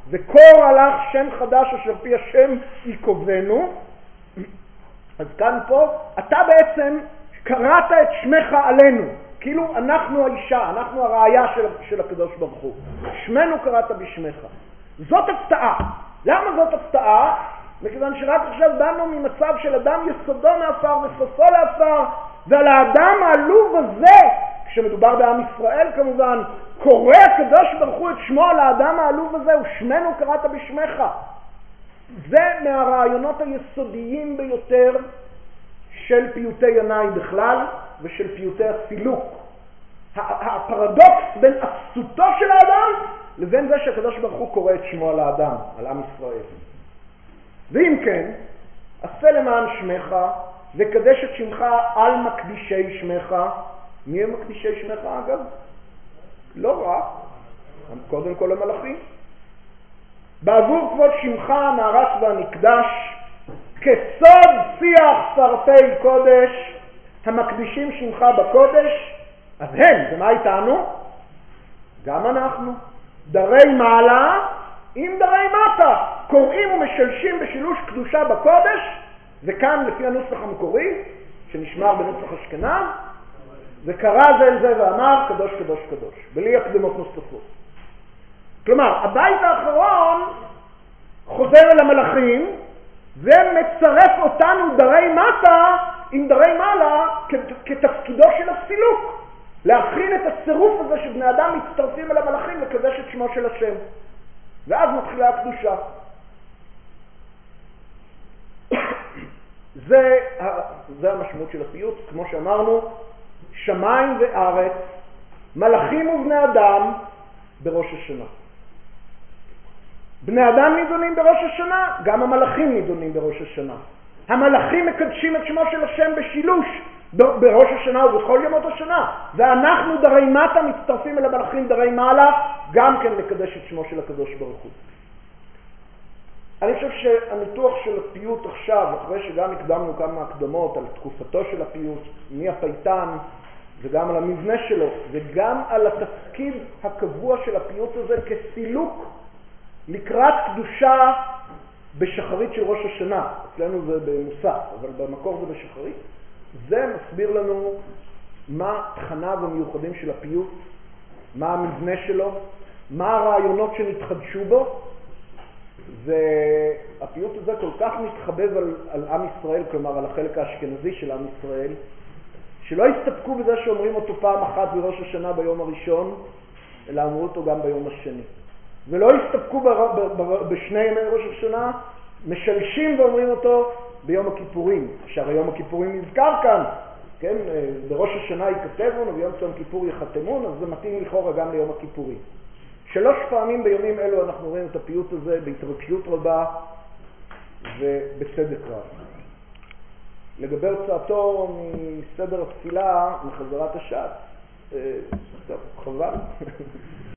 וקור הלך שם חדש אשר פי השם יקובנו. אז כאן פה, אתה בעצם קראת את שמך עלינו, כאילו אנחנו האישה, אנחנו הראיה של הקדוש ברוך הוא. שמנו קראת בשמך. זאת הפתעה. למה זאת הפתעה? מכיוון שרק עכשיו דנו ממצב של אדם יסודו מעפר וסופו לעפר, ועל האדם העלוב הזה, כשמדובר בעם ישראל כמובן, קורא הקדוש ברוך הוא את שמו על האדם העלוב הזה, ושמנו קראת בשמך. זה מהרעיונות היסודיים ביותר של פיוטי ינאי בכלל ושל פיוטי הסילוק. הפרדוקס בין אפסותו של האדם לבין זה שהקדוש ברוך הוא קורא את שמו על האדם, על עם ישראל. ואם כן, עשה למען שמך וקדש את שמך על מקדישי שמך. מי הם מקדישי שמך אגב? לא רק, קודם כל המלאכים. בעבור כבוד שמך הנערץ והנקדש, כסוד שיח סרטי קודש, המקדישים שמך בקודש. אז הם, ומה איתנו? גם אנחנו. דרי מעלה עם דרי מטה, קוראים ומשלשים בשילוש קדושה בקודש, וכאן לפי הנוסח המקורי, שנשמר בנוסח אשכנז, וקרא זה אל זה ואמר קדוש קדוש קדוש, בלי הקדמות נוספות. כלומר, הבית האחרון חוזר אל המלאכים, ומצרף אותנו דרי מטה עם דרי מעלה כתפקידו של הסילוק, להכין את הצירוף הזה שבני אדם מצטרפים אל המלאכים לקדש את שמו של השם. ואז מתחילה הקדושה. זה המשמעות של הפיוט, כמו שאמרנו, שמיים וארץ, מלאכים ובני אדם בראש השנה. בני אדם נידונים בראש השנה, גם המלאכים נידונים בראש השנה. המלאכים מקדשים את שמו של השם בשילוש בראש השנה ובכל ימות השנה, ואנחנו דרי מטה מצטרפים אל המלאכים דרי מעלה גם כן לקדש את שמו של הקדוש ברוך הוא. אני חושב שהניתוח של הפיוט עכשיו, אחרי שגם הקדמנו כמה הקדמות על תקופתו של הפיוט, מי הפייטן, וגם על המבנה שלו, וגם על התפקיד הקבוע של הפיוט הזה כסילוק לקראת קדושה בשחרית של ראש השנה. אצלנו זה במוסף, אבל במקור זה בשחרית. זה מסביר לנו מה תכניו המיוחדים של הפיוט, מה המבנה שלו, מה הרעיונות שנתחדשו בו. והפיוט הזה כל כך מתחבב על עם ישראל, כלומר על החלק האשכנזי של עם ישראל, שלא הסתפקו בזה שאומרים אותו פעם אחת בראש השנה ביום הראשון, אלא אמרו אותו גם ביום השני. ולא הסתפקו בשני ימי ראש השנה, משלשים ואומרים אותו ביום הכיפורים. שהרי יום הכיפורים נזכר כאן, כן? בראש השנה ייכתבון וביום צום כיפור יחתמון, אז זה מתאים לכאורה גם ליום הכיפורים. 3 פעמים בימים אלו אנחנו רואים את הפיוט הזה בהתרגשות רבה ובצדק רב. לגבי הוצאתו מסדר התפילה, מחזרת השעת, טוב, חבל.